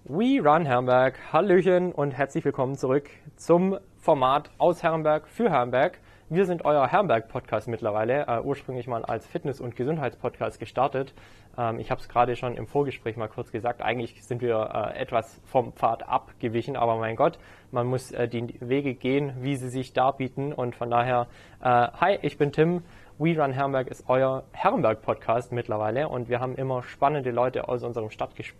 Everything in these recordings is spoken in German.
We Run Herrenberg. Hallöchen und herzlich willkommen zurück zum Format aus Herrenberg für Herrenberg. Wir sind euer Herrenberg-Podcast mittlerweile, ursprünglich mal als Fitness- und Gesundheitspodcast gestartet. Ich habe es gerade schon im Vorgespräch mal kurz gesagt, eigentlich sind wir etwas vom Pfad abgewichen, aber mein Gott, man muss die Wege gehen, wie sie sich darbieten und von daher, hi, ich bin Tim. We Run Herrenberg ist euer Herrenberg-Podcast mittlerweile und wir haben immer spannende Leute aus unserem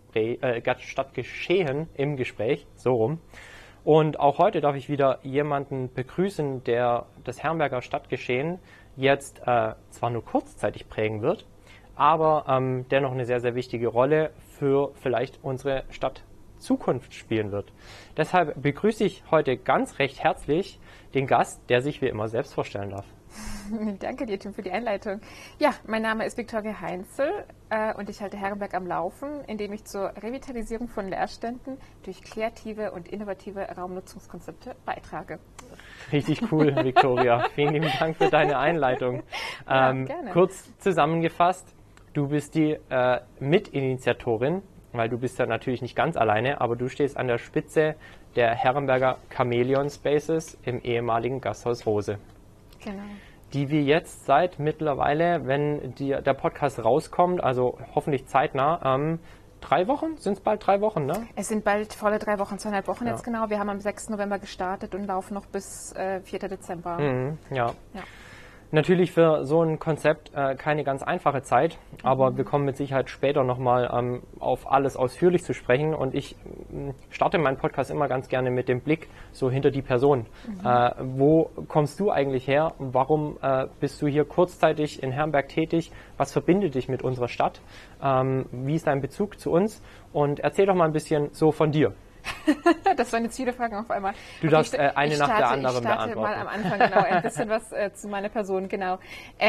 Stadtgeschehen im Gespräch, so rum. Und auch heute darf ich wieder jemanden begrüßen, der das Herrenberger Stadtgeschehen jetzt zwar nur kurzzeitig prägen wird, aber dennoch eine sehr, sehr wichtige Rolle für vielleicht unsere Stadtzukunft spielen wird. Deshalb begrüße ich heute ganz recht herzlich den Gast, der sich wie immer selbst vorstellen darf. Danke dir, Tim, für die Einleitung. Ja, mein Name ist Viktoria Heinzel und ich halte Herrenberg am Laufen, indem ich zur Revitalisierung von Leerständen durch kreative und innovative Raumnutzungskonzepte beitrage. Richtig cool, Viktoria. Vielen lieben Dank für deine Einleitung. Ja, gerne. Kurz zusammengefasst, du bist die Mitinitiatorin, weil du bist ja natürlich nicht ganz alleine, aber du stehst an der Spitze der Herrenberger Chameleon Spaces im ehemaligen Gasthaus Rose. Genau. Die wir jetzt seit mittlerweile, wenn der Podcast rauskommt, also hoffentlich zeitnah, 3 Wochen? Sind es bald 3 Wochen, ne? Es sind bald volle 3 Wochen, 2,5 Wochen jetzt genau. Wir haben am 6. November gestartet und laufen noch bis 4. Dezember. Ja. Natürlich für so ein Konzept keine ganz einfache Zeit, aber wir kommen mit Sicherheit später nochmal auf alles ausführlich zu sprechen und ich starte meinen Podcast immer ganz gerne mit dem Blick so hinter die Person. Wo kommst du eigentlich her? Warum bist du hier kurzzeitig in Herrenberg tätig? Was verbindet dich mit unserer Stadt? Wie ist dein Bezug zu uns? Und erzähl doch mal ein bisschen so von dir. Das waren jetzt viele Fragen auf einmal. Du darfst eine nach der anderen beantworten. Ich starte mal am Anfang genau ein bisschen was zu meiner Person, genau.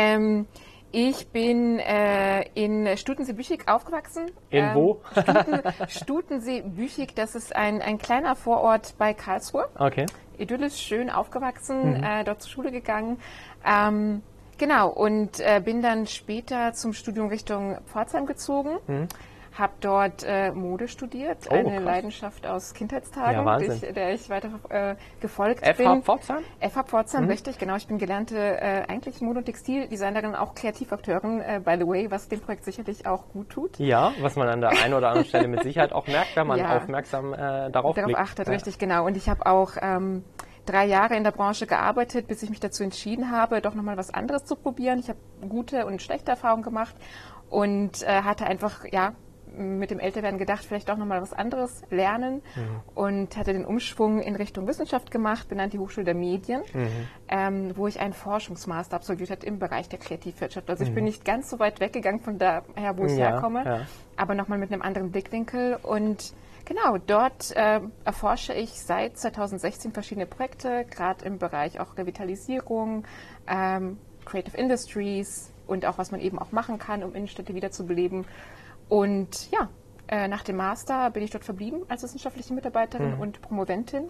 Ich bin in Stutensee-Büchig aufgewachsen. In wo? Stutensee-Büchig, das ist ein kleiner Vorort bei Karlsruhe. Okay. Idyllisch, schön aufgewachsen, dort zur Schule gegangen. Genau, und bin dann später zum Studium Richtung Pforzheim gezogen. Habe dort Mode studiert, eine krass. Leidenschaft aus Kindheitstagen, Ja, der ich weiter gefolgt FH bin. Pforzheim? FH Pforzheim, richtig, genau. Ich bin gelernte eigentlich Mode- und Textildesignerin, auch Kreativakteurin, by the way, was dem Projekt sicherlich auch gut tut. Ja, was man an der einen oder anderen Stelle mit Sicherheit auch merkt, wenn man aufmerksam darauf blickt. Achtet, richtig, genau. Und ich habe auch 3 Jahre in der Branche gearbeitet, bis ich mich dazu entschieden habe, doch nochmal was anderes zu probieren. Ich habe gute und schlechte Erfahrungen gemacht und hatte einfach, mit dem Älterwerden gedacht, vielleicht auch nochmal was anderes lernen und hatte den Umschwung in Richtung Wissenschaft gemacht, bin an die Hochschule der Medien, wo ich einen Forschungsmaster absolviert habe im Bereich der Kreativwirtschaft. Also ich bin nicht ganz so weit weggegangen von daher, wo ich herkomme, aber nochmal mit einem anderen Blickwinkel und genau, dort erforsche ich seit 2016 verschiedene Projekte, gerade im Bereich auch Revitalisierung, Creative Industries und auch, was man eben auch machen kann, um Innenstädte wiederzubeleben. Und nach dem Master bin ich dort verblieben als wissenschaftliche Mitarbeiterin und Promoventin.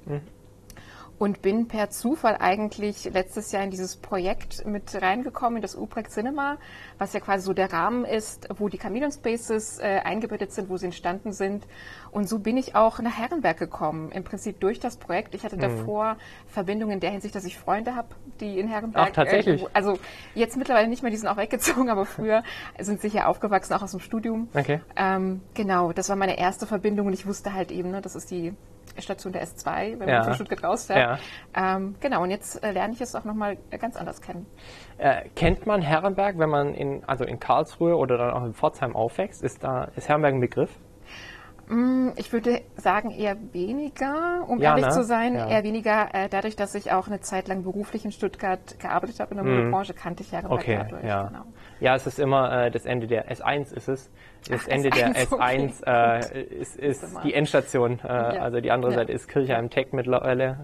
Und bin per Zufall eigentlich letztes Jahr in dieses Projekt mit reingekommen, in das U-Projekt Cinema, was ja quasi so der Rahmen ist, wo die Chameleon Spaces eingebettet sind, wo sie entstanden sind. Und so bin ich auch nach Herrenberg gekommen, im Prinzip durch das Projekt. Ich hatte davor Verbindungen in der Hinsicht, dass ich Freunde habe, die in Herrenberg... Ach, tatsächlich? Also jetzt mittlerweile nicht mehr, die sind auch weggezogen, aber früher sind sie hier aufgewachsen, auch aus dem Studium. Okay. Genau, das war meine erste Verbindung und ich wusste halt eben, das ist die Station der S2, wenn man von Stuttgart rausfährt. Genau, und jetzt lerne ich es auch nochmal ganz anders kennen. Kennt man Herrenberg, wenn man in Karlsruhe oder dann auch in Pforzheim aufwächst? Ist Herrenberg ein Begriff? Ich würde sagen eher weniger, um ehrlich zu sein. Eher weniger, dadurch, dass ich auch eine Zeit lang beruflich in Stuttgart gearbeitet habe in der Modebranche, kannte ich Herrenberg dadurch. Genau. Ja, es ist immer das Ende der S1 ist es. Das Ende der S1 ist die Endstation. Also die andere Seite ist Kirchheim Tech mittlerweile.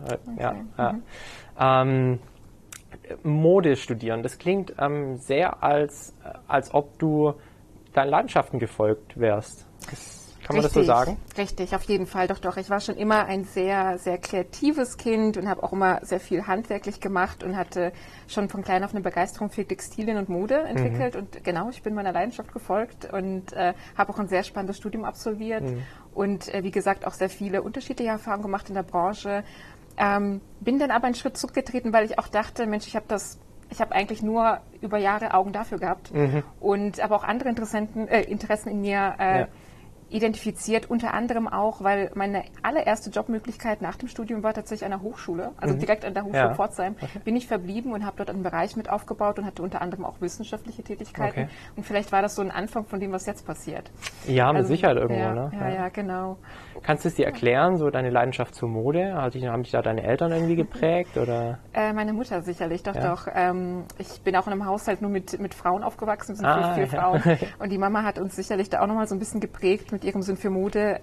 Mode studieren, das klingt sehr als ob du deinen Leidenschaften gefolgt wärst. Kann man das so sagen? Richtig, auf jeden Fall. Doch. Ich war schon immer ein sehr, sehr kreatives Kind und habe auch immer sehr viel handwerklich gemacht und hatte schon von klein auf eine Begeisterung für Textilien und Mode entwickelt. Und genau, ich bin meiner Leidenschaft gefolgt und habe auch ein sehr spannendes Studium absolviert und wie gesagt auch sehr viele unterschiedliche Erfahrungen gemacht in der Branche. Bin dann aber einen Schritt zurückgetreten, weil ich auch dachte, Mensch, ich habe eigentlich nur über Jahre Augen dafür gehabt und aber auch andere Interessen in mir identifiziert, unter anderem auch, weil meine allererste Jobmöglichkeit nach dem Studium war tatsächlich an der Hochschule, also direkt an der Hochschule Pforzheim, bin ich verblieben und habe dort einen Bereich mit aufgebaut und hatte unter anderem auch wissenschaftliche Tätigkeiten. Und vielleicht war das so ein Anfang von dem, was jetzt passiert. Ja, mit Sicherheit irgendwo, ne? Ja, genau. Kannst du es dir erklären, so deine Leidenschaft zur Mode? Haben dich da deine Eltern irgendwie geprägt, oder? Meine Mutter sicherlich, doch. Ich bin auch in einem Haushalt nur mit Frauen aufgewachsen, sind vier Frauen. Und die Mama hat uns sicherlich da auch nochmal so ein bisschen geprägt mit ihrem Sinn für Mode.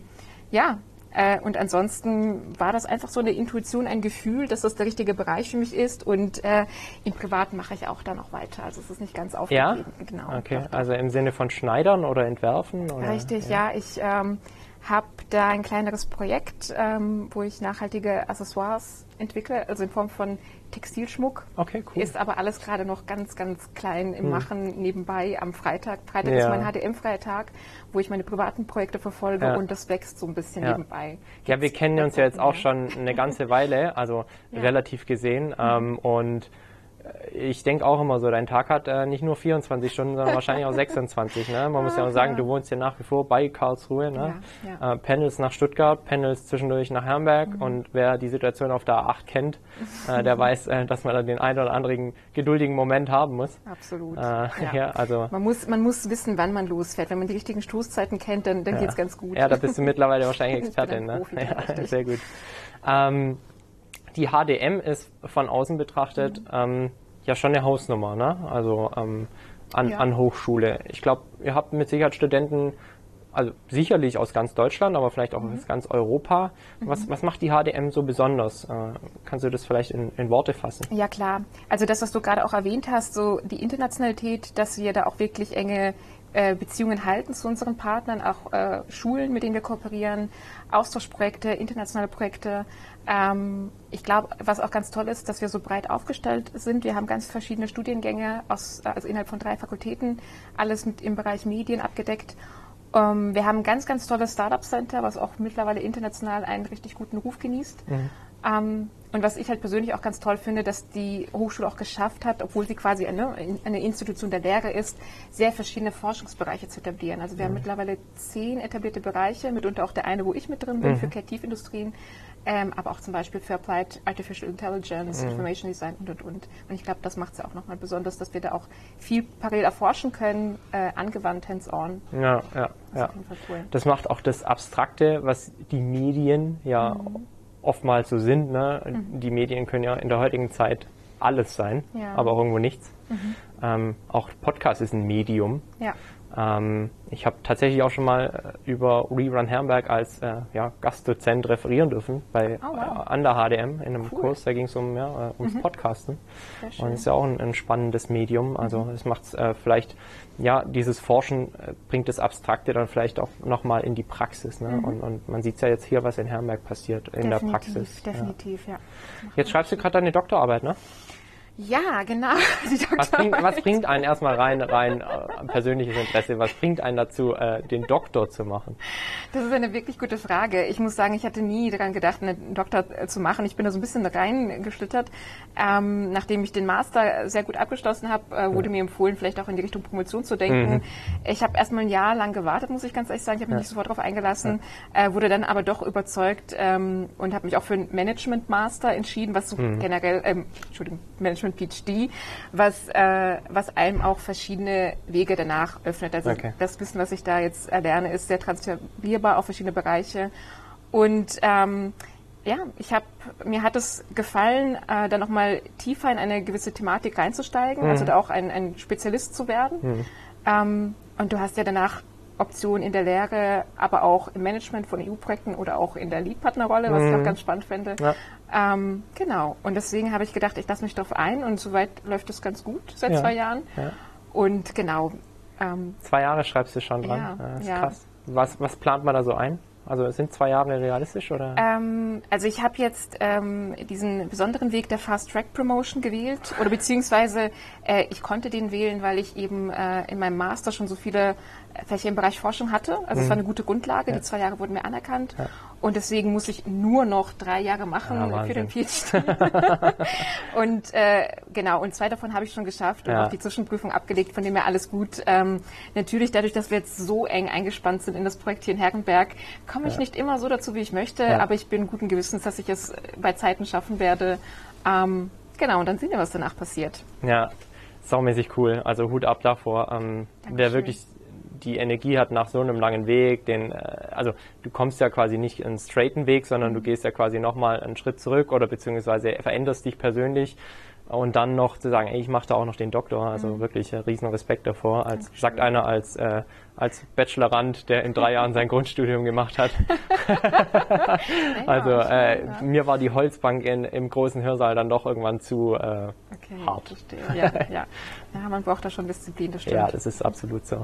Und ansonsten war das einfach so eine Intuition, ein Gefühl, dass das der richtige Bereich für mich ist. Und im Privaten mache ich auch da noch weiter. Also es ist nicht ganz aufgegeben. Ja? Genau. Okay, also im Sinne von Schneidern oder Entwerfen? Oder? Richtig, ja. Ich habe da ein kleineres Projekt, wo ich nachhaltige Accessoires entwickle, also in Form von Textilschmuck. Okay, cool. Ist aber alles gerade noch ganz, ganz klein im Machen nebenbei am Freitag. Freitag ist mein HDM-freier Tag, wo ich meine privaten Projekte verfolge und das wächst so ein bisschen nebenbei. Ja, wir kennen uns ja jetzt auch schon eine ganze Weile, also relativ gesehen. Und ich denke auch immer so, dein Tag hat nicht nur 24 Stunden, sondern wahrscheinlich auch 26. Ne? Man muss ja auch sagen, du wohnst ja nach wie vor bei Karlsruhe. Ne? Pendelst nach Stuttgart, pendelst zwischendurch nach Hamburg. Und wer die Situation auf der A8 kennt, der weiß, dass man da den einen oder anderen geduldigen Moment haben muss. Absolut. Also man muss wissen, wann man losfährt. Wenn man die richtigen Stoßzeiten kennt, dann geht es ganz gut. Ja, da bist du mittlerweile wahrscheinlich Expertin. Ne? Profi, sehr gut. Die HDM ist von außen betrachtet ja schon eine Hausnummer, ne? Also an Hochschule. Ich glaube, ihr habt mit Sicherheit Studenten, also sicherlich aus ganz Deutschland, aber vielleicht auch aus ganz Europa. Was macht die HDM so besonders? Kannst du das vielleicht in Worte fassen? Ja, klar. Also das, was du gerade auch erwähnt hast, so die Internationalität, dass wir da auch wirklich enge Beziehungen halten zu unseren Partnern, auch Schulen, mit denen wir kooperieren, Austauschprojekte, internationale Projekte. Ich glaube, was auch ganz toll ist, dass wir so breit aufgestellt sind. Wir haben ganz verschiedene Studiengänge, also innerhalb von 3 Fakultäten, alles im Bereich Medien abgedeckt. Wir haben ein ganz, ganz tolles Startup-Center, was auch mittlerweile international einen richtig guten Ruf genießt. Und was ich halt persönlich auch ganz toll finde, dass die Hochschule auch geschafft hat, obwohl sie quasi eine Institution der Lehre ist, sehr verschiedene Forschungsbereiche zu etablieren. Also wir haben mittlerweile 10 etablierte Bereiche, mitunter auch der eine, wo ich mit drin bin, für Kreativindustrien, aber auch zum Beispiel für Applied Artificial Intelligence, Information Design und. Und ich glaube, das macht es ja auch nochmal besonders, dass wir da auch viel parallel erforschen können, angewandt, hands-on. Ja. Cool. Das macht auch das Abstrakte, was die Medien oftmals so sind. Ne? Die Medien können ja in der heutigen Zeit alles sein, aber auch irgendwo nichts. Auch Podcast ist ein Medium. Ja. Ich habe tatsächlich auch schon mal über Rerun Hamburg als Gastdozent referieren dürfen an der HDM in einem Kurs. Da ging es ums Podcasten. Und es ist ja auch ein spannendes Medium. Also es macht vielleicht, dieses Forschen bringt das Abstrakte dann vielleicht auch nochmal in die Praxis. Ne? Und man sieht ja jetzt hier, was in Hamburg passiert in der Praxis. Definitiv, ja. Jetzt schreibst du gerade deine Doktorarbeit, ne? Ja, genau. Was bringt einen erstmal rein persönliches Interesse, was bringt einen dazu, den Doktor zu machen? Das ist eine wirklich gute Frage. Ich muss sagen, ich hatte nie daran gedacht, einen Doktor zu machen. Ich bin da so ein bisschen reingeschlittert. Nachdem ich den Master sehr gut abgeschlossen habe, wurde mir empfohlen, vielleicht auch in die Richtung Promotion zu denken. Ich habe erstmal ein Jahr lang gewartet, muss ich ganz ehrlich sagen. Ich habe mich nicht sofort darauf eingelassen, wurde dann aber doch überzeugt und habe mich auch für einen Management-Master entschieden, was so generell, Management-PhD, was einem auch verschiedene Wege danach öffnet. Also das Wissen, was ich da jetzt erlerne, ist sehr transferierbar auf verschiedene Bereiche. Und mir hat es gefallen, da nochmal tiefer in eine gewisse Thematik reinzusteigen, also da auch ein Spezialist zu werden. Und du hast ja danach Optionen in der Lehre, aber auch im Management von EU-Projekten oder auch in der Lead-Partnerrolle, was ich auch ganz spannend finde. Ja. Genau. Und deswegen habe ich gedacht, ich lasse mich darauf ein und soweit läuft es ganz gut seit 2 Jahren. Ja. Und genau. 2 Jahre schreibst du schon dran. Das ist krass. Was plant man da so ein? Also sind 2 Jahre realistisch, oder? Also ich habe jetzt diesen besonderen Weg der Fast-Track-Promotion gewählt oder beziehungsweise ich konnte den wählen, weil ich eben in meinem Master schon so viele Fächer im Bereich Forschung hatte. Also es war eine gute Grundlage, die 2 Jahre wurden mir anerkannt und deswegen muss ich nur noch 3 Jahre machen für den PhD. Und genau, und 2 davon habe ich schon geschafft und auch die Zwischenprüfung abgelegt, von dem her alles gut. Natürlich dadurch, dass wir jetzt so eng eingespannt sind in das Projekt hier in Herrenberg, komme ich nicht immer so dazu, wie ich möchte, aber ich bin guten Gewissens, dass ich es bei Zeiten schaffen werde. Genau, und dann sehen wir, was danach passiert. Ja, saumäßig cool. Also Hut ab davor. Wer wirklich die Energie hat nach so einem langen Weg, also du kommst ja quasi nicht einen straighten Weg, sondern du gehst ja quasi nochmal einen Schritt zurück oder beziehungsweise veränderst dich persönlich und dann noch zu sagen, ey, ich mache da auch noch den Doktor, also wirklich riesen Respekt davor, sagt einer als Bachelorand, der in 3 Jahren sein Grundstudium gemacht hat. Also mir war die Holzbank im großen Hörsaal dann doch irgendwann zu hart. Verstehe. Ja, man braucht da schon Disziplin, das stimmt. Ja, das ist absolut so.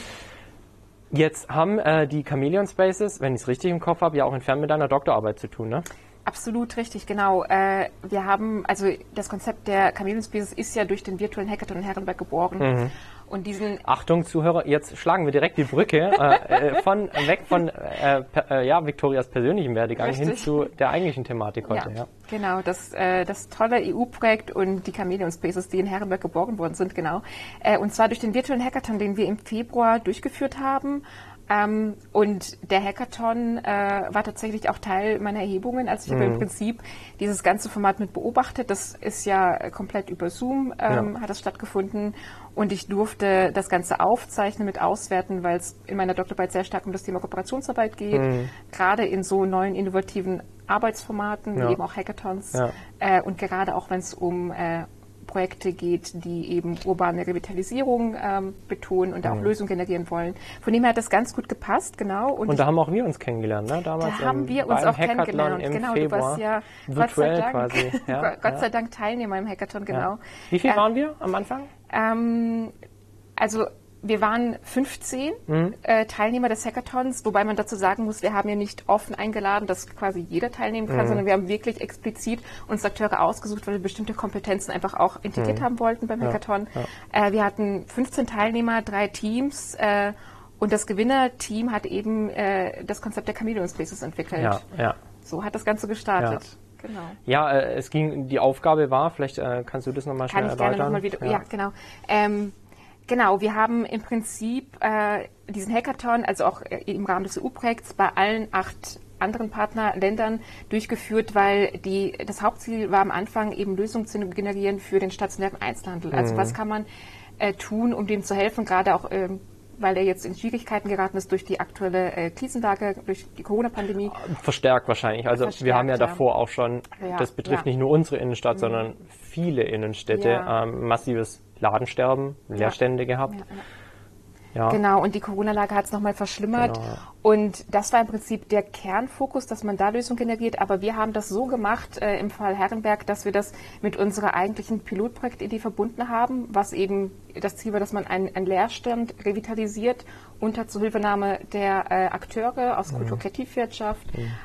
Jetzt haben die Chameleon Spaces, wenn ich es richtig im Kopf habe, ja auch entfernt mit deiner Doktorarbeit zu tun, ne? Absolut richtig, genau. Wir haben, also das Konzept der Chameleon Spaces ist ja durch den virtuellen Hackathon in Herrenberg geboren. Und Achtung, Zuhörer, jetzt schlagen wir direkt die Brücke von Viktorias persönlichem Werdegang hin zu der eigentlichen Thematik heute. Ja. Genau, das tolle EU-Projekt und die Chameleon Spaces, die in Herrenberg geboren worden sind, genau. Und zwar durch den virtuellen Hackathon, den wir im Februar durchgeführt haben. Und der Hackathon war tatsächlich auch Teil meiner Erhebungen. Also ich habe im Prinzip dieses ganze Format mit beobachtet. Das ist ja komplett über Zoom, hat das stattgefunden. Und ich durfte das Ganze aufzeichnen, mit auswerten, weil es in meiner Doktorarbeit sehr stark um das Thema Kooperationsarbeit geht. Gerade in so neuen innovativen Arbeitsformaten, wie eben auch Hackathons. Und gerade auch, wenn es um Projekte geht, die eben urbane Revitalisierung betonen und auch Lösungen generieren wollen. Von dem her hat das ganz gut gepasst, genau. Und da haben auch wir uns kennengelernt, ne? Damals da haben wir uns auch kennengelernt, genau. Februar. Du warst ja virtuell quasi. Ja, Gott sei Dank Teilnehmer im Hackathon, genau. Ja. Wie viel waren wir am Anfang? Also wir waren 15 Teilnehmer des Hackathons, wobei man dazu sagen muss, wir haben ja nicht offen eingeladen, dass quasi jeder teilnehmen kann, sondern wir haben wirklich explizit uns Akteure ausgesucht, weil wir bestimmte Kompetenzen einfach auch integriert haben wollten beim Hackathon. Wir hatten 15 Teilnehmer, 3 Teams und das Gewinnerteam hat eben das Konzept der Chameleon Spaces entwickelt. Ja. So hat das Ganze gestartet. Ja. Genau. Ja, die Aufgabe war, vielleicht kannst du das nochmal schnell erläutern. Kann ich gerne nochmal wieder, genau. Genau, wir haben im Prinzip diesen Hackathon, also auch im Rahmen des EU-Projekts, bei allen 8 anderen Partnerländern durchgeführt, weil das Hauptziel war am Anfang eben Lösungen zu generieren für den stationären Einzelhandel. Also was kann man tun, um dem zu helfen, gerade auch weil er jetzt in Schwierigkeiten geraten ist durch die aktuelle Krisenlage, durch die Corona-Pandemie. Verstärkt wahrscheinlich. Also wir haben ja davor auch schon, das betrifft nicht nur unsere Innenstadt, sondern viele Innenstädte, massives Ladensterben, Leerstände gehabt. Ja. Genau, und die Corona-Lage hat es nochmal verschlimmert. Genau. Und das war im Prinzip der Kernfokus, dass man da Lösungen generiert. Aber wir haben das so gemacht im Fall Herrenberg, dass wir das mit unserer eigentlichen Pilotprojektidee verbunden haben, was eben das Ziel war, dass man einen Leerstand revitalisiert unter Zuhilfenahme der Akteure aus Kultur-Kreativwirtschaft,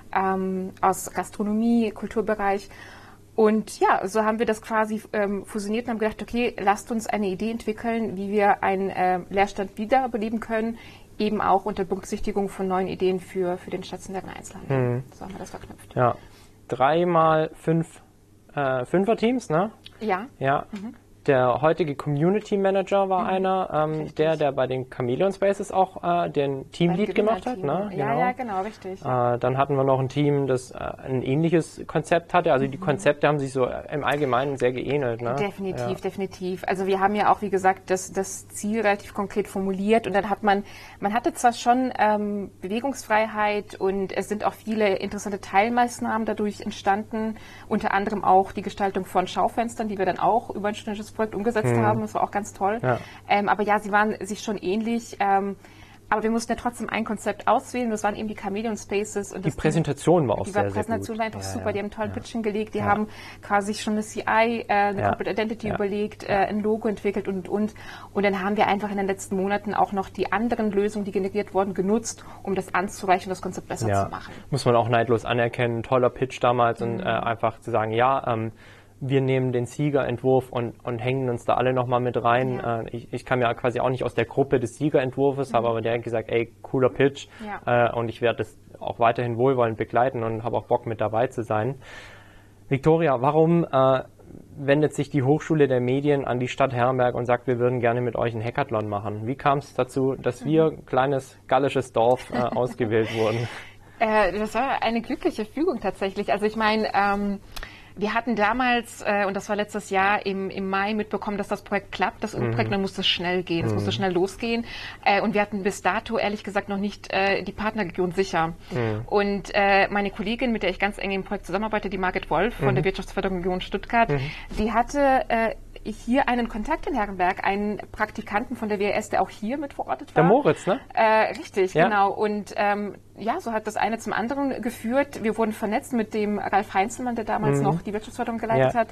aus Gastronomie, Kulturbereich. Und ja, so haben wir das quasi fusioniert und haben gedacht, okay, lasst uns eine Idee entwickeln, wie wir einen Leerstand wiederbeleben können, eben auch unter Berücksichtigung von neuen Ideen für den stationären Einzelhandel. So haben wir das verknüpft. Ja, 3 mal 5 Fünfer-Teams, ne? Ja. Ja. Der heutige Community Manager war einer, der bei den Chameleon Spaces auch den Teamlead gemacht hat. Ne? Ja, genau, richtig. Dann hatten wir noch ein Team, das ein ähnliches Konzept hatte. Also die Konzepte haben sich so im Allgemeinen sehr geähnelt. Ne? Definitiv. Also wir haben ja auch, wie gesagt, das Ziel relativ konkret formuliert und dann man hatte zwar schon Bewegungsfreiheit und es sind auch viele interessante Teilmaßnahmen dadurch entstanden, unter anderem auch die Gestaltung von Schaufenstern, die wir dann auch über ein studentisches Projekt umgesetzt haben. Das war auch ganz toll. Ja. Aber ja, sie waren sich schon ähnlich. Aber wir mussten ja trotzdem ein Konzept auswählen. Das waren eben die Chameleon Spaces. Und die Präsentation war auch sehr, sehr gut. Die Präsentation war einfach super. Die haben einen tollen Pitch hingelegt. Die haben quasi schon eine CI, eine Corporate Identity überlegt, ein Logo entwickelt und. Und dann haben wir einfach in den letzten Monaten auch noch die anderen Lösungen, die generiert wurden, genutzt, um das anzureichen und das Konzept besser zu machen. Muss man auch neidlos anerkennen. Toller Pitch damals und einfach zu sagen, wir nehmen den Siegerentwurf und hängen uns da alle nochmal mit rein. Ja. Ich kam ja quasi auch nicht aus der Gruppe des Siegerentwurfs, habe aber direkt gesagt, ey, cooler Pitch. Ja. Und ich werde das auch weiterhin wohlwollend begleiten und habe auch Bock mit dabei zu sein. Victoria, warum wendet sich die Hochschule der Medien an die Stadt Herrenberg und sagt, wir würden gerne mit euch einen Hackathon machen? Wie kam es dazu, dass wir, kleines gallisches Dorf, ausgewählt wurden? Das war eine glückliche Fügung tatsächlich. Also ich meine, wir hatten damals, und das war letztes Jahr im Mai, mitbekommen, dass das Projekt klappt, das Projekt, dann musste es schnell gehen, es musste schnell losgehen. Und wir hatten bis dato, ehrlich gesagt, noch nicht die Partnerregion sicher. Und meine Kollegin, mit der ich ganz eng im Projekt zusammenarbeite, die Margit Wolf von der Wirtschaftsförderung Region Stuttgart, die hatte hier einen Kontakt in Herrenberg, einen Praktikanten von der WRS, der auch hier mit verortet war. Der Moritz, ne? Richtig, genau. Und so hat das eine zum anderen geführt. Wir wurden vernetzt mit dem Ralf Heinzelmann, der damals noch die Wirtschaftsförderung geleitet hat.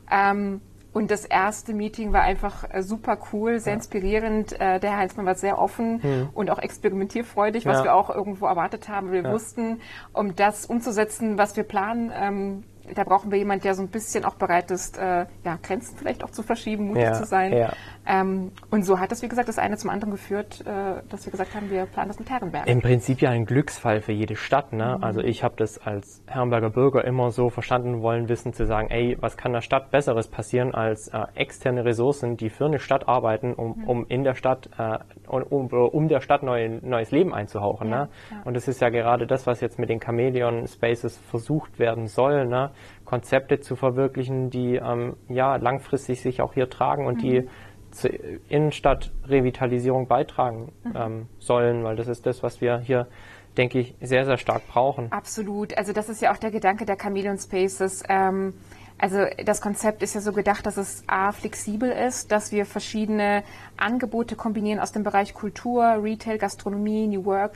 Und das erste Meeting war einfach super cool, sehr inspirierend. Der Herr Heinzmann war sehr offen und auch experimentierfreudig, was wir auch irgendwo erwartet haben. Wir wussten, um das umzusetzen, was wir planen, da brauchen wir jemanden, der so ein bisschen auch bereit ist, Grenzen vielleicht auch zu verschieben, mutig zu sein. Ja. Und so hat das, wie gesagt, das eine zum anderen geführt, dass wir gesagt haben, wir planen das mit Herrenberg. Im Prinzip ja ein Glücksfall für jede Stadt, ne? Also ich habe das als Herrenberger Bürger immer so verstanden wollen, wissen zu sagen, ey, was kann der Stadt Besseres passieren als externe Ressourcen, die für eine Stadt arbeiten, um in der Stadt, um der Stadt neues Leben einzuhauchen, ne? Ja. Und das ist ja gerade das, was jetzt mit den Chameleon Spaces versucht werden soll, ne? Konzepte zu verwirklichen, die langfristig sich auch hier tragen und die zur Innenstadtrevitalisierung beitragen sollen, weil das ist das, was wir hier, denke ich, sehr, sehr stark brauchen. Absolut. Also das ist ja auch der Gedanke der Chameleon Spaces. Also das Konzept ist ja so gedacht, dass es flexibel ist, dass wir verschiedene Angebote kombinieren aus dem Bereich Kultur, Retail, Gastronomie, New Work.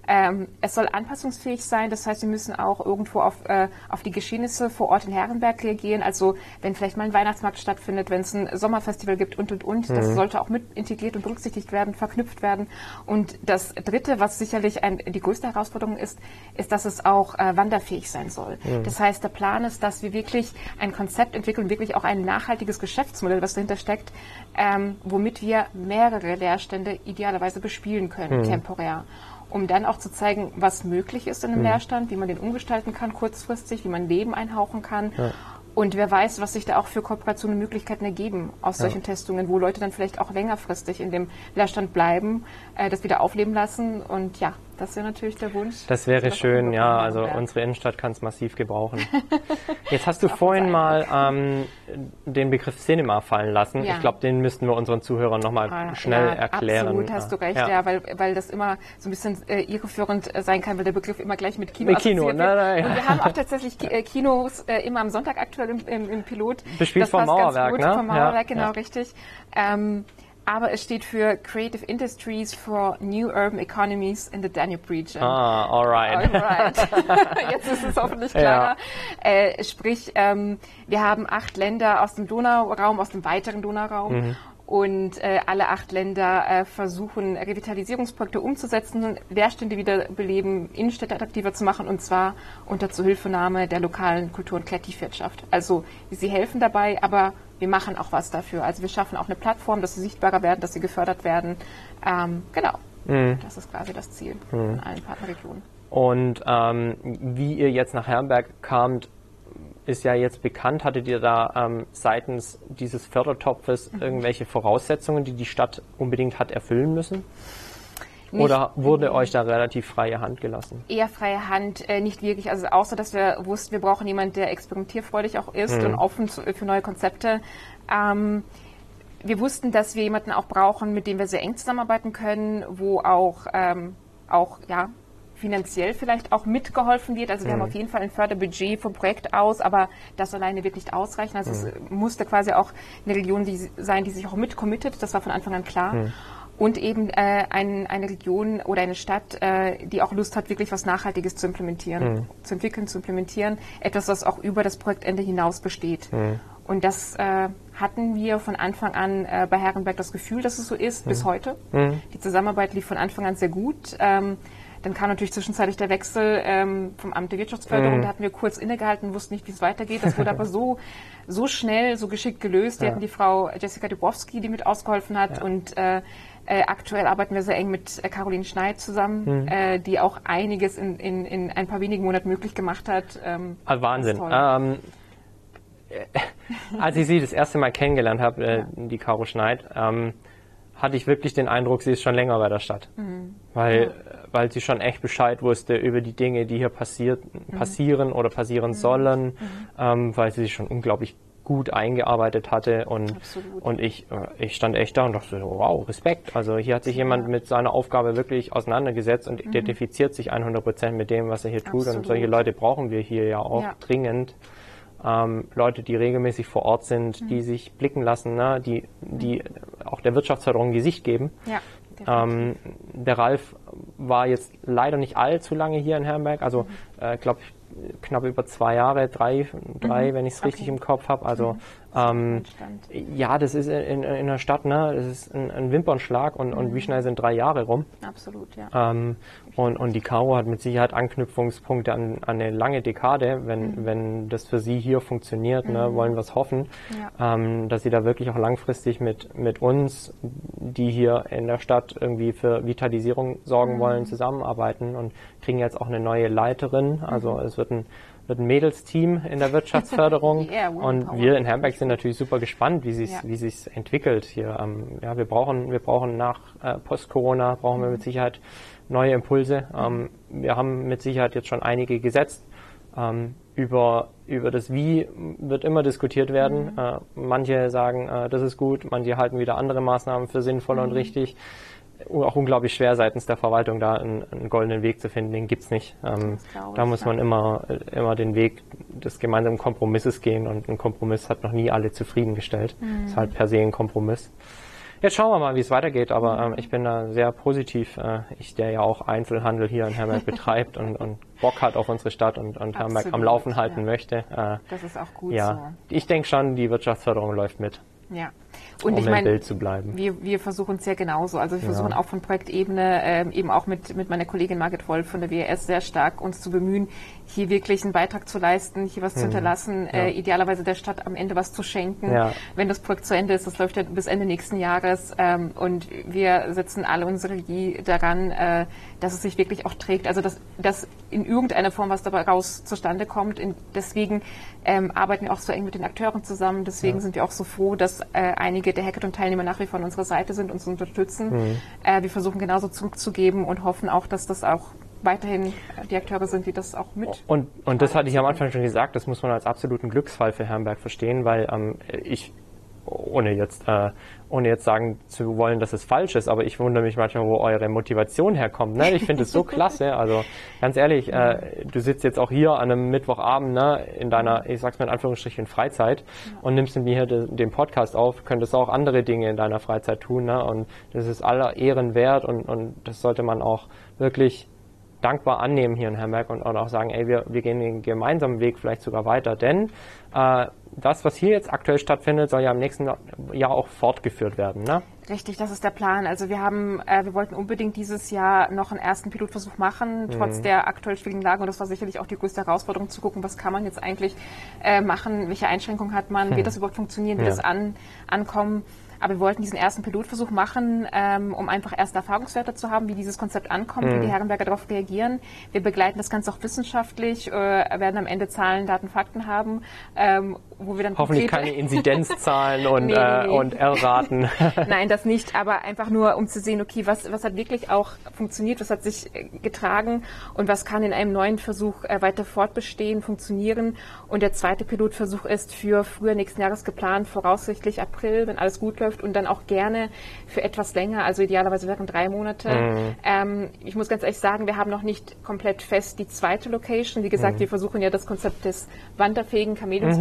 Es soll anpassungsfähig sein, das heißt, wir müssen auch irgendwo auf die Geschehnisse vor Ort in Herrenberg reagieren. Also wenn vielleicht mal ein Weihnachtsmarkt stattfindet, wenn es ein Sommerfestival gibt und. Das sollte auch mit integriert und berücksichtigt werden, verknüpft werden. Und das Dritte, was sicherlich die größte Herausforderung ist, dass es auch wanderfähig sein soll. Das heißt, der Plan ist, dass wir wirklich ein Konzept entwickeln, wirklich auch ein nachhaltiges Geschäftsmodell, was dahinter steckt, womit wir mehrere Leerstände idealerweise bespielen können, temporär. Um dann auch zu zeigen, was möglich ist in einem Leerstand, wie man den umgestalten kann kurzfristig, wie man Leben einhauchen kann. Ja. Und wer weiß, was sich da auch für Kooperationen und Möglichkeiten ergeben aus solchen Testungen, wo Leute dann vielleicht auch längerfristig in dem Leerstand bleiben, das wieder aufleben lassen. Und ja, das wäre natürlich der Wunsch. Das wäre schön, ja. Also unsere Innenstadt kann es massiv gebrauchen. Jetzt hast du vorhin mal den Begriff Cinema fallen lassen. Ja. Ich glaube, den müssten wir unseren Zuhörern nochmal schnell erklären. Absolut, hast du recht, weil das immer so ein bisschen irreführend sein kann, weil der Begriff immer gleich mit Kino assoziiert wird. Nein. Und wir haben auch tatsächlich Kinos immer am Sonntag aktuell im Pilot. Bespielt vom Mauerwerk, ne? Vom Mauerwerk, genau, richtig. Aber es steht für Creative Industries for New Urban Economies in the Danube Region. Alright. Jetzt ist es hoffentlich klarer. Ja. Sprich, wir haben 8 Länder aus dem Donauraum, aus dem weiteren Donauraum. Und alle 8 Länder versuchen, Revitalisierungsprojekte umzusetzen, Leerstände wiederbeleben, Innenstädte attraktiver zu machen, und zwar unter Zuhilfenahme der lokalen Kultur- und Kreativwirtschaft. Also sie helfen dabei, aber wir machen auch was dafür. Also wir schaffen auch eine Plattform, dass sie sichtbarer werden, dass sie gefördert werden. Das ist quasi das Ziel in allen Partnerregionen. Und wie ihr jetzt nach Herrenberg kamt, ist ja jetzt bekannt. Hattet ihr da seitens dieses Fördertopfes irgendwelche Voraussetzungen, die die Stadt unbedingt hat erfüllen müssen? Oder wurde euch da relativ freie Hand gelassen? Eher freie Hand, nicht wirklich. Also außer, dass wir wussten, wir brauchen jemanden, der experimentierfreudig auch ist und offen für neue Konzepte. Wir wussten, dass wir jemanden auch brauchen, mit dem wir sehr eng zusammenarbeiten können, wo auch finanziell vielleicht auch mitgeholfen wird. Also wir haben auf jeden Fall ein Förderbudget vom Projekt aus, aber das alleine wird nicht ausreichen. Also es musste quasi auch eine Region sein, die sich auch mitcommittet. Das war von Anfang an klar. und eben eine Region oder eine Stadt, die auch Lust hat, wirklich was Nachhaltiges zu implementieren, zu entwickeln, zu implementieren. Etwas, was auch über das Projektende hinaus besteht. Und das hatten wir von Anfang an bei Herrenberg das Gefühl, dass es so ist, bis heute. Die Zusammenarbeit lief von Anfang an sehr gut. Dann kam natürlich zwischenzeitlich der Wechsel vom Amt der Wirtschaftsförderung. Da hatten wir kurz innegehalten, wussten nicht, wie es weitergeht. Das wurde aber so schnell, so geschickt gelöst. Wir hatten die Frau Jessica Dubowski, die mit ausgeholfen hat. Und aktuell arbeiten wir sehr eng mit Caroline Schneid zusammen, die auch einiges in ein paar wenigen Monaten möglich gemacht hat. Also Wahnsinn. Als ich sie das erste Mal kennengelernt habe, die Caro Schneid, hatte ich wirklich den Eindruck, sie ist schon länger bei der Stadt. Weil sie schon echt Bescheid wusste über die Dinge, die hier passieren oder passieren sollen, weil sie sich schon unglaublich gut eingearbeitet hatte und ich stand echt da und dachte, wow, Respekt. Also hier hat sich jemand mit seiner Aufgabe wirklich auseinandergesetzt und identifiziert sich 100% mit dem, was er hier tut. Und solche Leute brauchen wir hier ja auch dringend. Leute, die regelmäßig vor Ort sind, die sich blicken lassen, ne? die auch der Wirtschaftsförderung Gesicht geben. Ja, der Ralf war jetzt leider nicht allzu lange hier in Herrenberg, also glaube ich knapp über 2 Jahre, drei, wenn ich es richtig im Kopf habe. Also ja, das ist in der Stadt, ne, das ist ein Wimpernschlag und wie schnell sind 3 Jahre rum. Absolut, ja. Und die Caro hat mit Sicherheit Anknüpfungspunkte an eine lange Dekade, wenn das für sie hier funktioniert, ne, wollen wir es hoffen, dass sie da wirklich auch langfristig mit uns, die hier in der Stadt irgendwie für Vitalisierung sorgen wollen, zusammenarbeiten und kriegen jetzt auch eine neue Leiterin. Also es wird ein Mädelsteam in der Wirtschaftsförderung und wir in Herrenberg sind natürlich super gespannt, wie sich's entwickelt hier. Ja, wir brauchen nach Post-Corona brauchen wir mit Sicherheit neue Impulse. Wir haben mit Sicherheit jetzt schon einige gesetzt. Über das Wie wird immer diskutiert werden. Manche sagen, das ist gut, manche halten wieder andere Maßnahmen für sinnvoll und richtig. Auch unglaublich schwer seitens der Verwaltung da einen goldenen Weg zu finden, den gibt's nicht. Da muss man immer den Weg des gemeinsamen Kompromisses gehen und ein Kompromiss hat noch nie alle zufriedengestellt. Ist halt per se ein Kompromiss. Jetzt schauen wir mal, wie es weitergeht, aber ich bin da sehr positiv. Ich, der ja auch Einzelhandel hier in Herrenberg betreibt und Bock hat auf unsere Stadt und Herrenberg am Laufen halten möchte. Das ist auch gut so. Ich denke schon, die Wirtschaftsförderung läuft mit. Ja. Und ich meine, Bild zu bleiben. Wir versuchen es ja genauso. Also wir versuchen auch von Projektebene, eben auch mit meiner Kollegin Margit Wolf von der WRS sehr stark uns zu bemühen, hier wirklich einen Beitrag zu leisten, hier was zu hinterlassen, idealerweise der Stadt am Ende was zu schenken, wenn das Projekt zu Ende ist. Das läuft ja bis Ende nächsten Jahres und wir setzen alle unsere Energie daran, dass es sich wirklich auch trägt. Also dass in irgendeiner Form was dabei raus zustande kommt. Deswegen arbeiten wir auch so eng mit den Akteuren zusammen. Deswegen sind wir auch so froh, dass einige der Hackathon-Teilnehmer nach wie vor an unserer Seite sind, uns unterstützen. Wir versuchen genauso zurückzugeben und hoffen auch, dass das auch weiterhin die Akteure sind, die das auch mit. Und das hatte ich am Anfang schon gesagt, das muss man als absoluten Glücksfall für Herrenberg verstehen, weil ohne jetzt sagen zu wollen, dass es falsch ist, aber ich wundere mich manchmal, wo eure Motivation herkommt. Ne? Ich finde es so klasse. Also ganz ehrlich, du sitzt jetzt auch hier an einem Mittwochabend, ne, in deiner, ich sag's mal in Anführungsstrichen, Freizeit und nimmst mit mir hier den Podcast auf, könntest auch andere Dinge in deiner Freizeit tun. Ne? Und das ist aller Ehren wert und das sollte man auch wirklich dankbar annehmen hier in Herrenberg und auch sagen, ey, wir gehen den gemeinsamen Weg vielleicht sogar weiter, denn das, was hier jetzt aktuell stattfindet, soll ja im nächsten Jahr auch fortgeführt werden, ne? Richtig, das ist der Plan. Also wir wollten unbedingt dieses Jahr noch einen ersten Pilotversuch machen, trotz der aktuell schwierigen Lage. Und das war sicherlich auch die größte Herausforderung, zu gucken, was kann man jetzt eigentlich machen, welche Einschränkungen hat man, wird das überhaupt funktionieren, wird das ankommen. Aber wir wollten diesen ersten Pilotversuch machen, um einfach erste Erfahrungswerte zu haben, wie dieses Konzept ankommt, wie die Herrenberger darauf reagieren. Wir begleiten das Ganze auch wissenschaftlich, werden am Ende Zahlen, Daten, Fakten haben, wo wir dann hoffentlich keine Inzidenzzahlen und R-Raten. Nein, das nicht, aber einfach nur, um zu sehen, okay, was hat wirklich auch funktioniert, was hat sich getragen und was kann in einem neuen Versuch weiter fortbestehen, funktionieren. Und der zweite Pilotversuch ist für früher nächsten Jahres geplant, voraussichtlich April, wenn alles gut läuft und dann auch gerne für etwas länger, also idealerweise wären 3 Monate. Ich muss ganz ehrlich sagen, wir haben noch nicht komplett fest die zweite Location. Wie gesagt, wir versuchen ja das Konzept des wanderfähigen Chameleon Space umzusetzen.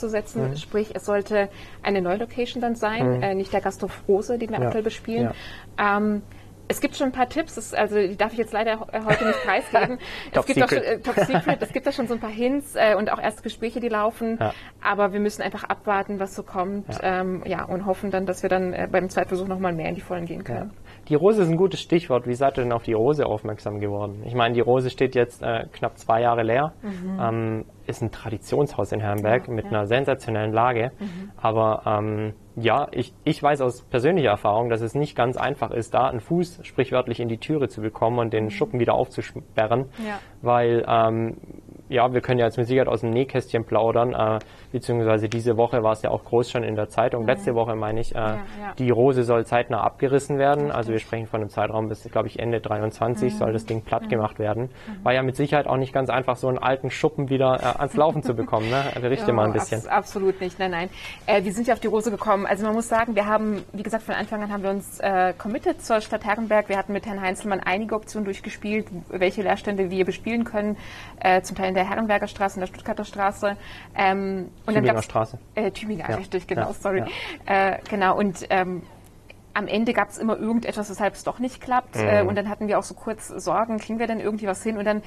umzusetzen. Sprich, es sollte eine neue Location dann sein, nicht der Gasthof Rose, den wir aktuell bespielen. Ja. Es gibt schon ein paar Tipps, also die darf ich jetzt leider heute nicht preisgeben. Top Secret. Es gibt da schon so ein paar Hints und auch erste Gespräche, die laufen. Ja. Aber wir müssen einfach abwarten, was so kommt. Ja. Und hoffen dann, dass wir dann beim Zweitversuch nochmal mehr in die Vollen gehen können. Ja. Die Rose ist ein gutes Stichwort. Wie seid ihr denn auf die Rose aufmerksam geworden? Ich meine, die Rose steht jetzt knapp 2 Jahre leer. Ist ein Traditionshaus in Herrenberg mit einer sensationellen Lage. Aber ich weiß aus persönlicher Erfahrung, dass es nicht ganz einfach ist, da einen Fuß sprichwörtlich in die Türe zu bekommen und den Schuppen wieder aufzusperren, weil wir können ja jetzt mit Sicherheit aus dem Nähkästchen plaudern, beziehungsweise diese Woche war es ja auch groß schon in der Zeitung, letzte Woche meine ich, die Rose soll zeitnah abgerissen werden, also wir sprechen von einem Zeitraum bis, glaube ich, Ende 23 soll das Ding platt gemacht werden, war ja mit Sicherheit auch nicht ganz einfach, so einen alten Schuppen wieder ans Laufen zu bekommen, ne? Berichte mal ein bisschen. Absolut nicht, nein. Wir sind ja auf die Rose gekommen, also man muss sagen, wir haben, wie gesagt, von Anfang an haben wir uns committed zur Stadt Herrenberg, wir hatten mit Herrn Heinzelmann einige Optionen durchgespielt, welche Leerstände wir bespielen können, zum Teil in der Herrenberger Straße, in der Stuttgarter Straße. Tübinger Straße. Tübinger, richtig, genau, sorry. Genau, und am Ende gab es immer irgendetwas, weshalb es doch nicht klappt. Und dann hatten wir auch so kurz Sorgen, kriegen wir denn irgendwie was hin? Und dann,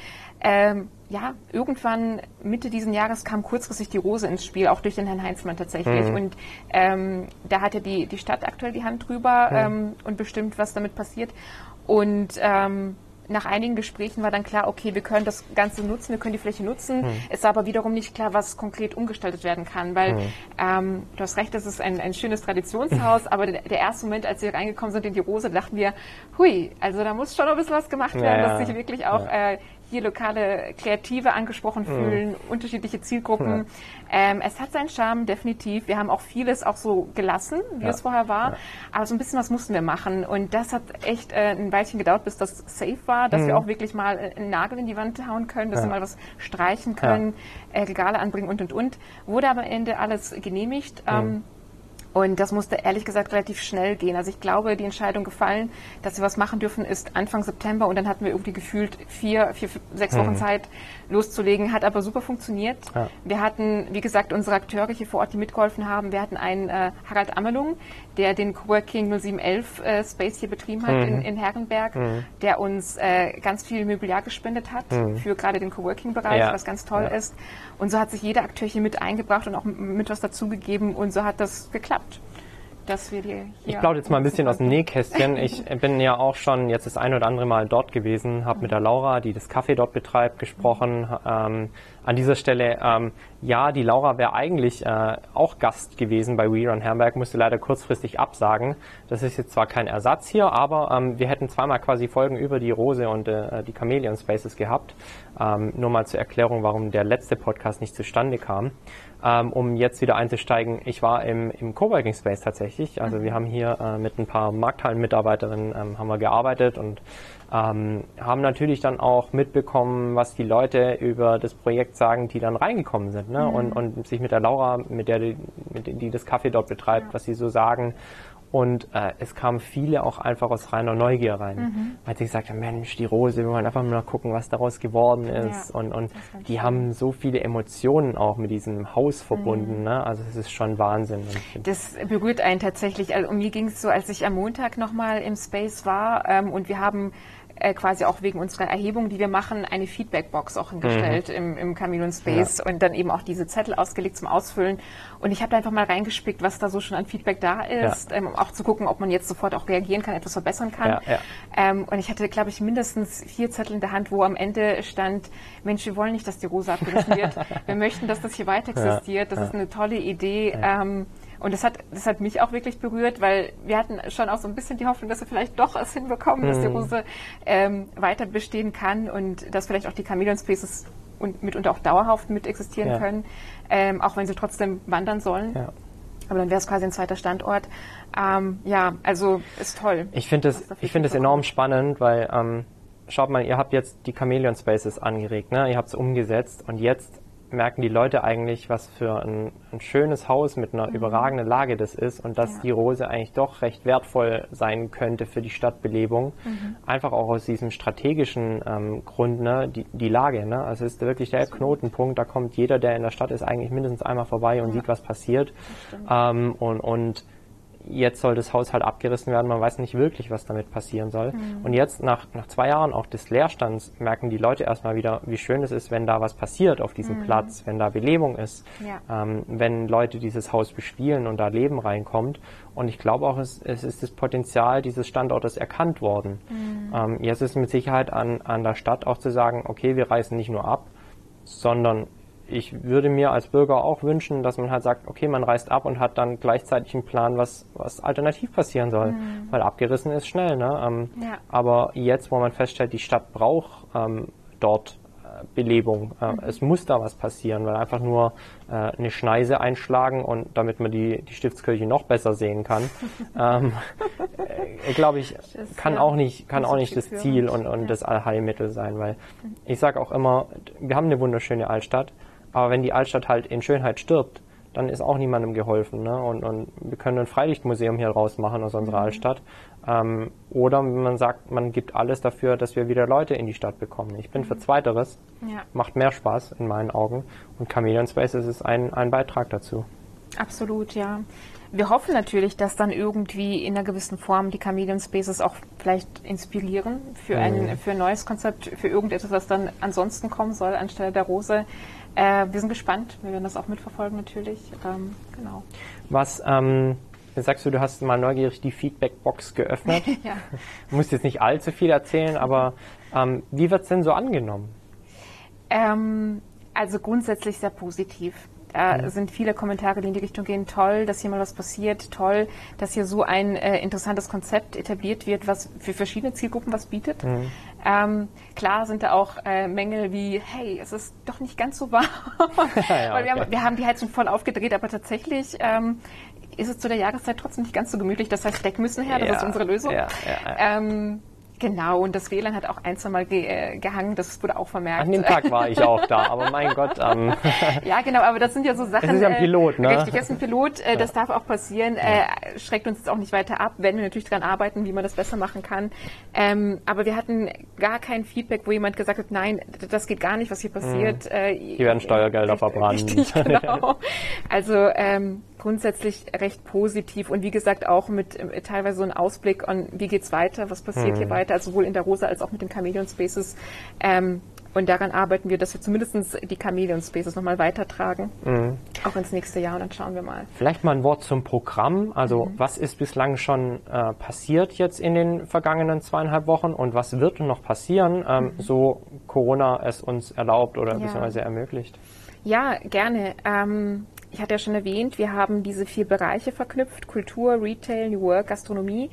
irgendwann Mitte diesen Jahres kam kurzfristig die Rose ins Spiel, auch durch den Herrn Heinzmann tatsächlich. Und da hat ja die Stadt aktuell die Hand drüber und bestimmt, was damit passiert. Und nach einigen Gesprächen war dann klar, okay, wir können das Ganze nutzen, wir können die Fläche nutzen. Es war aber wiederum nicht klar, was konkret umgestaltet werden kann, weil du hast recht, das ist ein schönes Traditionshaus, aber der erste Moment, als wir reingekommen sind in die Rose, dachten wir, hui, also da muss schon noch ein bisschen was gemacht werden, dass sich wirklich auch hier lokale Kreative angesprochen fühlen, unterschiedliche Zielgruppen. Es hat seinen Charme, definitiv. Wir haben auch vieles auch so gelassen, wie es vorher war. Aber so ein bisschen was mussten wir machen. Und das hat echt ein Weilchen gedauert, bis das safe war, dass wir auch wirklich mal einen Nagel in die Wand hauen können, dass wir mal was streichen können, Regale anbringen und. Wurde aber am Ende alles genehmigt. Und das musste ehrlich gesagt relativ schnell gehen. Also ich glaube, die Entscheidung gefallen, dass wir was machen dürfen, ist Anfang September und dann hatten wir irgendwie gefühlt 6 Wochen Zeit loszulegen. Hat aber super funktioniert. Ja. Wir hatten, wie gesagt, unsere Akteure hier vor Ort, die mitgeholfen haben. Wir hatten einen Harald Amelung, der den Coworking 0711 Space hier betrieben hat in Herrenberg, der uns ganz viel Mobiliar gespendet hat für gerade den Coworking-Bereich, was ganz toll ist. Und so hat sich jeder Akteur hier mit eingebracht und auch mit was dazugegeben und so hat das geklappt. Dass wir ich plaudere jetzt mal ein bisschen aus dem Nähkästchen. Ich bin ja auch schon jetzt das ein oder andere Mal dort gewesen, habe mit der Laura, die das Café dort betreibt, gesprochen. An dieser Stelle, die Laura wäre eigentlich auch Gast gewesen bei We Run Herrenberg, musste leider kurzfristig absagen. Das ist jetzt zwar kein Ersatz hier, aber wir hätten zweimal quasi Folgen über die Rose und die Chameleon Spaces gehabt. Nur mal zur Erklärung, warum der letzte Podcast nicht zustande kam. Um jetzt wieder einzusteigen, ich war im Coworking Space tatsächlich. Also wir haben hier mit ein paar Markthallen-Mitarbeiterinnen haben wir gearbeitet und haben natürlich dann auch mitbekommen, was die Leute über das Projekt sagen, die dann reingekommen sind, ne? Und sich mit der Laura, die das Café dort betreibt, was sie so sagen. Und es kamen viele auch einfach aus reiner Neugier rein, weil sie gesagt haben, Mensch, die Rose, wir wollen einfach mal gucken, was daraus geworden ist. Und die haben so viele Emotionen auch mit diesem Haus verbunden. Ne? Also es ist schon Wahnsinn. Das berührt einen tatsächlich. Also, mir ging es so, als ich am Montag nochmal im Space war und wir haben quasi auch wegen unserer Erhebung, die wir machen, eine Feedbackbox auch hingestellt im Chameleon Space und dann eben auch diese Zettel ausgelegt zum Ausfüllen. Und ich habe da einfach mal reingespickt, was da so schon an Feedback da ist, um auch zu gucken, ob man jetzt sofort auch reagieren kann, etwas verbessern kann. Und ich hatte, glaube ich, mindestens 4 Zettel in der Hand, wo am Ende stand, Mensch, wir wollen nicht, dass die Rose abgerissen wird. Wir möchten, dass das hier weiter existiert. Das ist eine tolle Idee. Und das hat mich auch wirklich berührt, weil wir hatten schon auch so ein bisschen die Hoffnung, dass wir vielleicht doch es hinbekommen, dass die Rose weiter bestehen kann und dass vielleicht auch die Chameleon Spaces und mitunter auch dauerhaft mit existieren können, auch wenn sie trotzdem wandern sollen. Ja. Aber dann wäre es quasi ein zweiter Standort. Also ist toll. Ich finde es enorm spannend, weil schaut mal, ihr habt jetzt die Chameleon Spaces angeregt, ne? Ihr habt es umgesetzt und jetzt merken die Leute eigentlich, was für ein schönes Haus mit einer überragenden Lage das ist und dass die Rose eigentlich doch recht wertvoll sein könnte für die Stadtbelebung. Einfach auch aus diesem strategischen Grund, ne, die Lage. Ne? Also es ist wirklich der Knotenpunkt, da kommt jeder, der in der Stadt ist, eigentlich mindestens einmal vorbei und sieht, was passiert. Und jetzt soll das Haus halt abgerissen werden, man weiß nicht wirklich, was damit passieren soll. Und jetzt nach 2 Jahren auch des Leerstands merken die Leute erstmal wieder, wie schön es ist, wenn da was passiert auf diesem Platz, wenn da Belebung ist, wenn Leute dieses Haus bespielen und da Leben reinkommt. Und ich glaube auch, es ist das Potenzial dieses Standortes erkannt worden. Jetzt ist mit Sicherheit an der Stadt auch zu sagen, okay, wir reißen nicht nur ab, sondern ich würde mir als Bürger auch wünschen, dass man halt sagt, okay, man reißt ab und hat dann gleichzeitig einen Plan, was alternativ passieren soll. Weil abgerissen ist schnell, ne? Aber jetzt, wo man feststellt, die Stadt braucht dort Belebung. Es muss da was passieren, weil einfach nur eine Schneise einschlagen und damit man die Stiftskirche noch besser sehen kann, glaube ich, kann auch nicht das Ziel und das Allheilmittel sein, weil ich sage auch immer, wir haben eine wunderschöne Altstadt, aber wenn die Altstadt halt in Schönheit stirbt, dann ist auch niemandem geholfen. Ne? Und wir können ein Freilichtmuseum hier rausmachen aus unserer Altstadt. Oder man sagt, man gibt alles dafür, dass wir wieder Leute in die Stadt bekommen. Ich bin für Zweiteres. Macht mehr Spaß in meinen Augen. Und Chameleon Spaces ist ein Beitrag dazu. Absolut, ja. Wir hoffen natürlich, dass dann irgendwie in einer gewissen Form die Chameleon Spaces auch vielleicht inspirieren für ein neues Konzept, für irgendetwas, was dann ansonsten kommen soll, anstelle der Rose. Wir sind gespannt, wir werden das auch mitverfolgen natürlich. Genau. Was sagst du hast mal neugierig die Feedback-Box geöffnet. Du musst jetzt nicht allzu viel erzählen, aber wie wird es denn so angenommen? Also grundsätzlich sehr positiv. Da sind viele Kommentare, die in die Richtung gehen, toll, dass hier mal was passiert, toll, dass hier so ein interessantes Konzept etabliert wird, was für verschiedene Zielgruppen was bietet. Klar sind da auch Mängel wie, hey, es ist doch nicht ganz so warm. Weil wir haben die Heizung voll aufgedreht, aber tatsächlich ist es zu der Jahreszeit trotzdem nicht ganz so gemütlich. Das heißt, Decken müssen her, das ist unsere Lösung. Genau, und das WLAN hat auch ein, zwei Mal gehangen, das wurde auch vermerkt. An dem Tag war ich auch da, aber mein Gott. Ja, genau, aber das sind ja so Sachen. Das ist ja ein Pilot, ne? Richtig, das ist ein Pilot, das darf auch passieren, schreckt uns jetzt auch nicht weiter ab, wenn wir natürlich daran arbeiten, wie man das besser machen kann. Aber wir hatten gar kein Feedback, wo jemand gesagt hat, nein, das geht gar nicht, was hier passiert. Hier werden Steuergelder verbrannt. Richtig, genau. Also grundsätzlich recht positiv und wie gesagt auch mit teilweise so einem Ausblick an, wie geht's weiter, was passiert hier weiter, also sowohl in der Rosa als auch mit den Chameleon Spaces. Und daran arbeiten wir, dass wir zumindest die Chameleon Spaces nochmal weitertragen, auch ins nächste Jahr und dann schauen wir mal. Vielleicht mal ein Wort zum Programm. Also was ist bislang schon passiert jetzt in den vergangenen 2,5 Wochen und was wird noch passieren, so Corona es uns erlaubt oder beziehungsweise ermöglicht? Ja, gerne. Ich hatte ja schon erwähnt, wir haben diese 4 Bereiche verknüpft, Kultur, Retail, New Work, Gastronomie.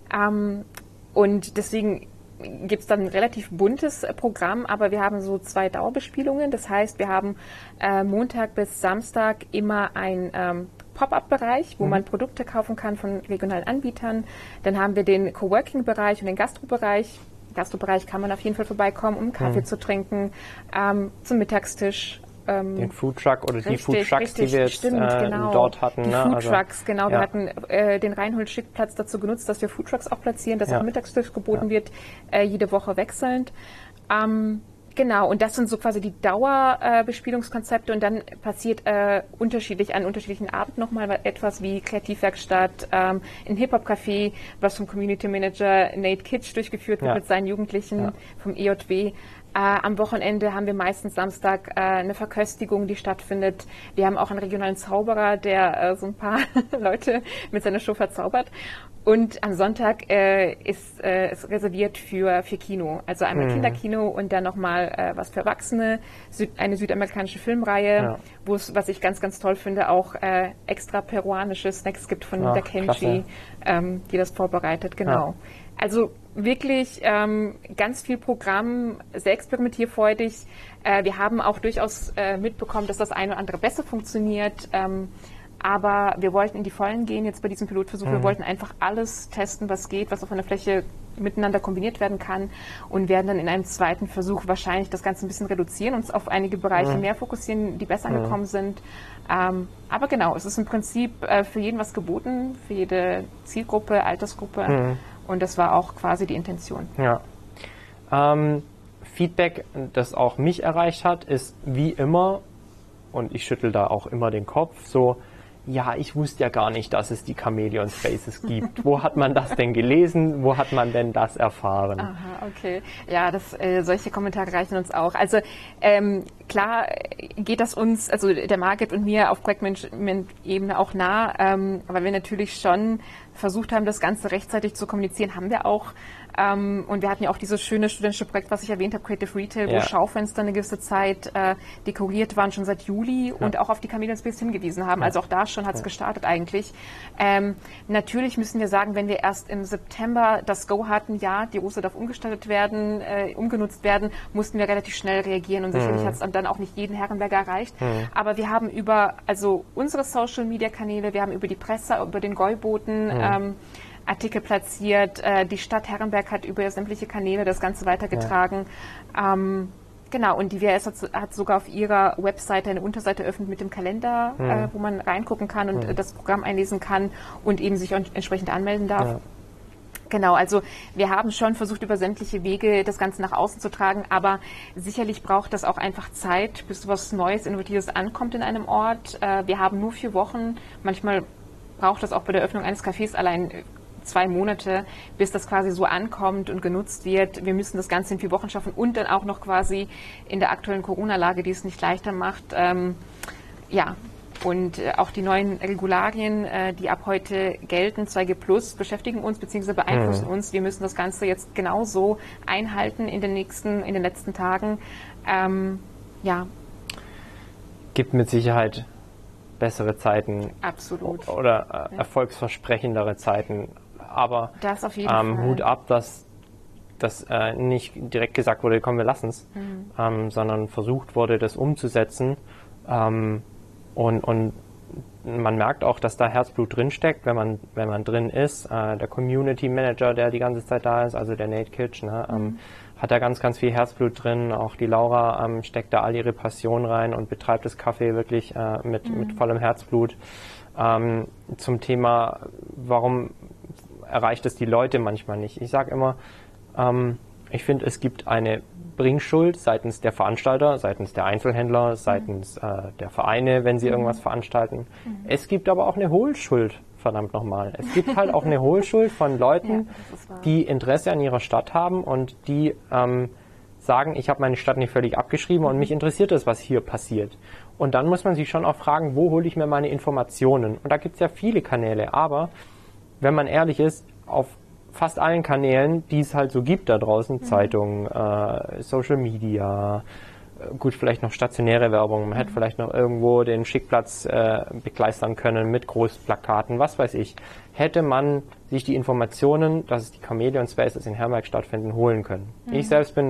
Und deswegen gibt es dann ein relativ buntes Programm, aber wir haben so 2 Dauerbespielungen. Das heißt, wir haben Montag bis Samstag immer ein Pop-up-Bereich, wo man Produkte kaufen kann von regionalen Anbietern. Dann haben wir den Coworking-Bereich und den Gastro-Bereich. Im Gastro-Bereich kann man auf jeden Fall vorbeikommen, um Kaffee zu trinken, zum Mittagstisch. Den Foodtruck oder die Foodtrucks, die wir jetzt dort hatten. Die Foodtrucks, genau. Wir hatten den Reinhold-Schick-Platz dazu genutzt, dass wir Foodtrucks auch platzieren, dass auch Mittagstisch geboten wird, jede Woche wechselnd. Genau, und das sind so quasi die Dauerbespielungskonzepte und dann passiert unterschiedlich an unterschiedlichen Abenden nochmal etwas wie Kreativwerkstatt, ein Hip-Hop-Café, was vom Community Manager Nate Kitsch durchgeführt wird mit seinen Jugendlichen vom EJW. Am Wochenende haben wir meistens Samstag eine Verköstigung, die stattfindet. Wir haben auch einen regionalen Zauberer, der so ein paar Leute mit seiner Show verzaubert. Und am Sonntag ist es reserviert für Kino. Also einmal Kinderkino und dann nochmal was für Erwachsene, eine südamerikanische Filmreihe, wo es, was ich ganz, ganz toll finde, auch extra peruanische Snacks gibt von der Kenji, die das vorbereitet. Genau. Also wirklich ganz viel Programm, sehr experimentierfreudig. Wir haben auch durchaus mitbekommen, dass das eine oder andere besser funktioniert. Aber wir wollten in die Vollen gehen jetzt bei diesem Pilotversuch. Wir wollten einfach alles testen, was geht, was auf einer Fläche miteinander kombiniert werden kann und werden dann in einem zweiten Versuch wahrscheinlich das Ganze ein bisschen reduzieren, uns auf einige Bereiche mehr fokussieren, die besser angekommen sind. Aber genau, es ist im Prinzip für jeden was geboten, für jede Zielgruppe, Altersgruppe und das war auch quasi die Intention. Ja. Feedback, das auch mich erreicht hat, ist wie immer, und ich schüttel da auch immer den Kopf, so, ja, ich wusste ja gar nicht, dass es die Chameleon Spaces gibt. Wo hat man das denn gelesen? Wo hat man denn das erfahren? Aha, okay. Ja, solche Kommentare reichen uns auch. Also klar geht das uns, also der Margit und mir auf Projektmanagement-Ebene auch nah, weil wir natürlich schon versucht haben, das Ganze rechtzeitig zu kommunizieren, haben wir auch. Und wir hatten ja auch dieses schöne studentische Projekt, was ich erwähnt habe, Creative Retail, wo Schaufenster eine gewisse Zeit dekoriert waren, schon seit Juli und auch auf die Chameleon Space hingewiesen haben. Also auch da schon hat es gestartet eigentlich. Natürlich müssen wir sagen, wenn wir erst im September das Go hatten, ja, die Rose darf umgestaltet werden, umgenutzt werden, mussten wir relativ schnell reagieren und sicherlich hat es dann auch nicht jeden Herrenberger erreicht. Aber wir haben über unsere Social-Media-Kanäle, wir haben über die Presse, über den Gäuboten Artikel platziert. Die Stadt Herrenberg hat über sämtliche Kanäle das Ganze weitergetragen. Genau, und die WRS hat sogar auf ihrer Webseite eine Unterseite eröffnet mit dem Kalender, wo man reingucken kann und das Programm einlesen kann und eben sich entsprechend anmelden darf. Ja. Genau, also wir haben schon versucht, über sämtliche Wege das Ganze nach außen zu tragen, aber sicherlich braucht das auch einfach Zeit, bis so was Neues, Innovatives ankommt in einem Ort. Wir haben nur 4 Wochen, manchmal braucht das auch bei der Öffnung eines Cafés allein 2 Monate, bis das quasi so ankommt und genutzt wird. Wir müssen das Ganze in 4 Wochen schaffen und dann auch noch quasi in der aktuellen Corona-Lage, die es nicht leichter macht. Und auch die neuen Regularien, die ab heute gelten, 2G+, beschäftigen uns bzw. beeinflussen uns. Wir müssen das Ganze jetzt genauso einhalten in den letzten Tagen. Gibt mit Sicherheit bessere Zeiten. Absolut. Oder erfolgsversprechendere Zeiten. Aber das auf jeden Fall. Hut ab, dass das nicht direkt gesagt wurde, komm, wir lassen es, sondern versucht wurde, das umzusetzen. Und man merkt auch, dass da Herzblut drinsteckt, wenn man drin ist. Der Community Manager, der die ganze Zeit da ist, also der Nate Kitsch, hat da ganz, ganz viel Herzblut drin. Auch die Laura steckt da all ihre Passion rein und betreibt das Café wirklich mit vollem Herzblut. Zum Thema, warum erreicht es die Leute manchmal nicht? Ich sage immer, ich finde, es gibt eine Bringschuld seitens der Veranstalter, seitens der Einzelhändler, seitens der Vereine, wenn sie irgendwas veranstalten. Es gibt aber auch eine Hohlschuld, verdammt nochmal. Es gibt halt auch eine Hohlschuld von Leuten, die Interesse an ihrer Stadt haben und die sagen, ich habe meine Stadt nicht völlig abgeschrieben und mich interessiert es, was hier passiert. Und dann muss man sich schon auch fragen, wo hole ich mir meine Informationen? Und da gibt es ja viele Kanäle, aber wenn man ehrlich ist, auf fast allen Kanälen, die es halt so gibt da draußen, Zeitungen, Social Media, gut, vielleicht noch stationäre Werbung, man hätte vielleicht noch irgendwo den Schickplatz begleistern können mit Großplakaten, was weiß ich, hätte man sich die Informationen, dass es die Chameleon Spaces in Herrenberg stattfinden, holen können. Ich selbst bin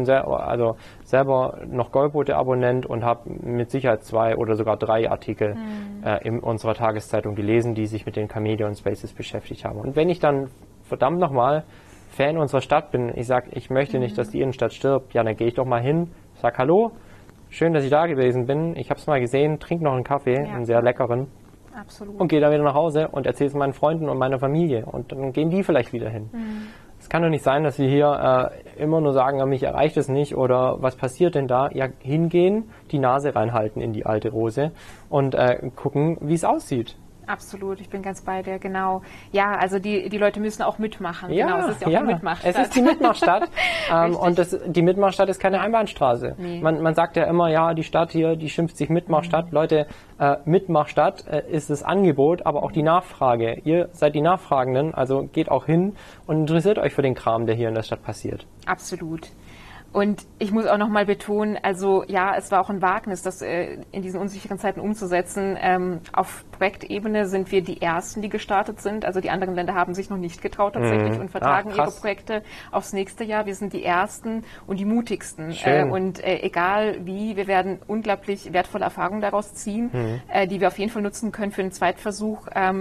selber noch Gäubote-Abonnent und habe mit Sicherheit 2 oder sogar 3 Artikel in unserer Tageszeitung gelesen, die sich mit den Chameleon Spaces beschäftigt haben. Und wenn ich dann verdammt nochmal Fan unserer Stadt bin, ich sage, ich möchte nicht, dass die Innenstadt stirbt, ja, dann gehe ich doch mal hin, sag hallo, schön, dass ich da gewesen bin, ich habe es mal gesehen, trink noch einen Kaffee, einen sehr leckeren. Absolut. Und gehe dann wieder nach Hause und erzähle es meinen Freunden und meiner Familie und dann gehen die vielleicht wieder hin. Es kann doch nicht sein, dass wir hier immer nur sagen, mich erreicht es nicht oder was passiert denn da? Ja, hingehen, die Nase reinhalten in die alte Rose und gucken, wie es aussieht. Absolut, ich bin ganz bei dir, genau. Ja, also die Leute müssen auch mitmachen. Ja, genau, es ist ja auch eine Mitmachstadt. Es ist die Mitmachstadt und die Mitmachstadt ist keine Einbahnstraße. Nee. Man sagt ja immer, ja, die Stadt hier, die schimpft sich Mitmachstadt. Leute, Mitmachstadt ist das Angebot, aber auch die Nachfrage. Ihr seid die Nachfragenden, also geht auch hin und interessiert euch für den Kram, der hier in der Stadt passiert. Absolut. Und ich muss auch nochmal betonen, also ja, es war auch ein Wagnis, das in diesen unsicheren Zeiten umzusetzen. Auf Projektebene sind wir die Ersten, die gestartet sind. Also die anderen Länder haben sich noch nicht getraut tatsächlich und vertagen ihre Projekte aufs nächste Jahr. Wir sind die Ersten und die mutigsten. Und egal wie, wir werden unglaublich wertvolle Erfahrungen daraus ziehen, die wir auf jeden Fall nutzen können für den Zweitversuch.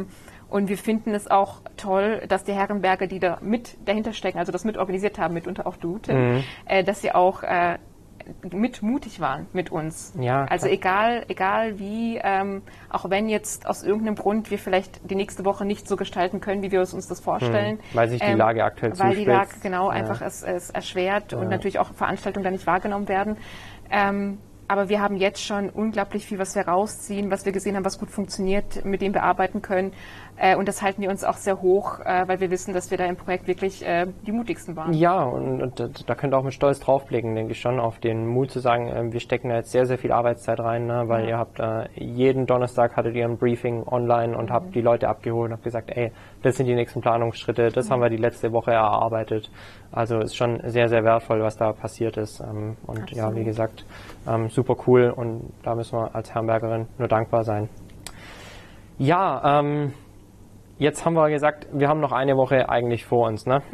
Und wir finden es auch toll, dass die Herrenberger, die da mit dahinter stecken, also das mit organisiert haben, mitunter auch du, Tim, dass sie auch mit mutig waren mit uns. Ja, also egal wie, auch wenn jetzt aus irgendeinem Grund wir vielleicht die nächste Woche nicht so gestalten können, wie wir uns das vorstellen. Weil sich die Lage aktuell zuspitzt. Weil die Lage einfach es erschwert und natürlich auch Veranstaltungen da nicht wahrgenommen werden. Aber wir haben jetzt schon unglaublich viel, was wir rausziehen, was wir gesehen haben, was gut funktioniert, mit dem wir arbeiten können. Und das halten wir uns auch sehr hoch, weil wir wissen, dass wir da im Projekt wirklich die mutigsten waren. Ja, und da könnt ihr auch mit Stolz draufblicken, denke ich schon, auf den Mut zu sagen, wir stecken da jetzt sehr, sehr viel Arbeitszeit rein, ne, weil ihr habt jeden Donnerstag hattet ihr ein Briefing online und habt die Leute abgeholt und habt gesagt, ey, das sind die nächsten Planungsschritte, das haben wir die letzte Woche erarbeitet. Also ist schon sehr, sehr wertvoll, was da passiert ist. Und absolut. Ja, wie gesagt, super cool und da müssen wir als Herrenbergerin nur dankbar sein. Ja, jetzt haben wir gesagt, wir haben noch eine Woche eigentlich vor uns. Ne?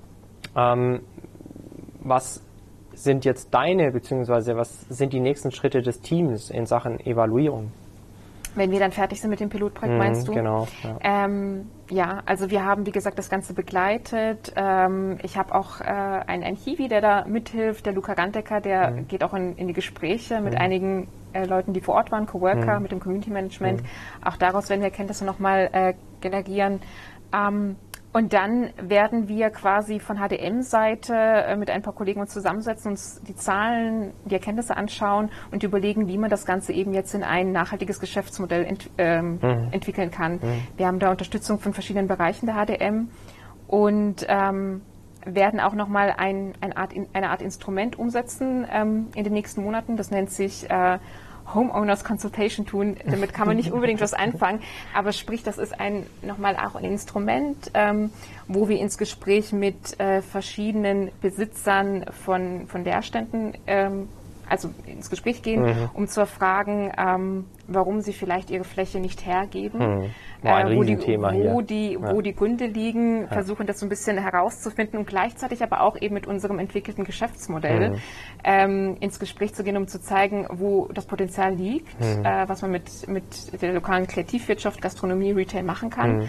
Was sind jetzt deine, beziehungsweise was sind die nächsten Schritte des Teams in Sachen Evaluierung? Wenn wir dann fertig sind mit dem Pilotprojekt, meinst du? Genau. Ja. Ja, also wir haben, wie gesagt, das Ganze begleitet. Ich habe auch einen Hiwi, der da mithilft, der Luca Randecker, der geht auch in die Gespräche mit einigen Leuten, die vor Ort waren, Coworker, mit dem Community Management. Auch daraus werden wir Erkenntnisse nochmal generieren. Und dann werden wir quasi von HDM-Seite mit ein paar Kollegen uns zusammensetzen, uns die Zahlen, die Erkenntnisse anschauen und überlegen, wie man das Ganze eben jetzt in ein nachhaltiges Geschäftsmodell entwickeln kann. Wir haben da Unterstützung von verschiedenen Bereichen der HDM und werden auch nochmal eine Art Instrument umsetzen in den nächsten Monaten. Das nennt sich Homeowners Consultation Tool. Damit kann man nicht unbedingt was anfangen, aber sprich, das ist nochmal auch ein Instrument, wo wir ins Gespräch mit verschiedenen Besitzern von Leerständen also ins Gespräch gehen, um zu erfragen, warum sie vielleicht ihre Fläche nicht hergeben, wo die Gründe liegen, versuchen das so ein bisschen herauszufinden und gleichzeitig aber auch eben mit unserem entwickelten Geschäftsmodell ins Gespräch zu gehen, um zu zeigen, wo das Potenzial liegt, was man mit der lokalen Kreativwirtschaft, Gastronomie, Retail machen kann.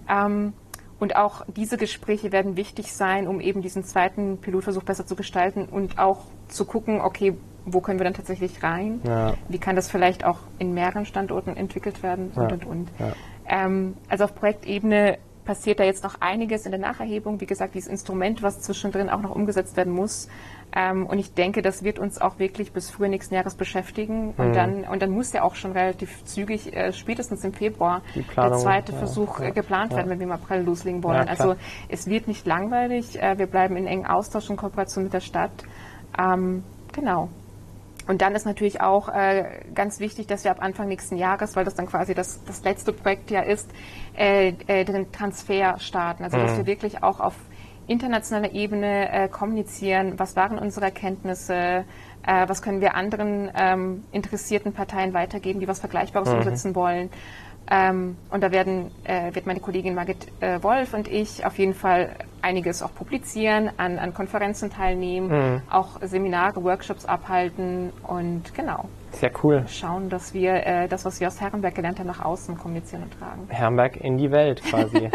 Und auch diese Gespräche werden wichtig sein, um eben diesen zweiten Pilotversuch besser zu gestalten und auch zu gucken, okay, wo können wir dann tatsächlich rein? Ja. Wie kann das vielleicht auch in mehreren Standorten entwickelt werden? Und. Ja. Also auf Projektebene passiert da jetzt noch einiges in der Nacherhebung. Wie gesagt, dieses Instrument, was zwischendrin auch noch umgesetzt werden muss. Und ich denke, das wird uns auch wirklich bis früh nächsten Jahres beschäftigen. Und dann muss ja auch schon relativ zügig, spätestens im Februar, der zweite Versuch geplant werden, wenn wir im April loslegen wollen. Also es wird nicht langweilig. Wir bleiben in engen Austausch und Kooperation mit der Stadt. Genau. Und dann ist natürlich auch ganz wichtig, dass wir ab Anfang nächsten Jahres, weil das dann quasi das letzte Projekt ja ist, den Transfer starten. Also dass wir wirklich auch auf internationaler Ebene kommunizieren, was waren unsere Erkenntnisse, was können wir anderen interessierten Parteien weitergeben, die was Vergleichbares umsetzen wollen. Und da wird meine Kollegin Margit Wolf und ich auf jeden Fall einiges auch publizieren, an Konferenzen teilnehmen, auch Seminare, Workshops abhalten und genau. Sehr cool. Schauen, dass wir das, was wir aus Herrenberg gelernt haben, nach außen kommunizieren und tragen. Herrenberg in die Welt quasi.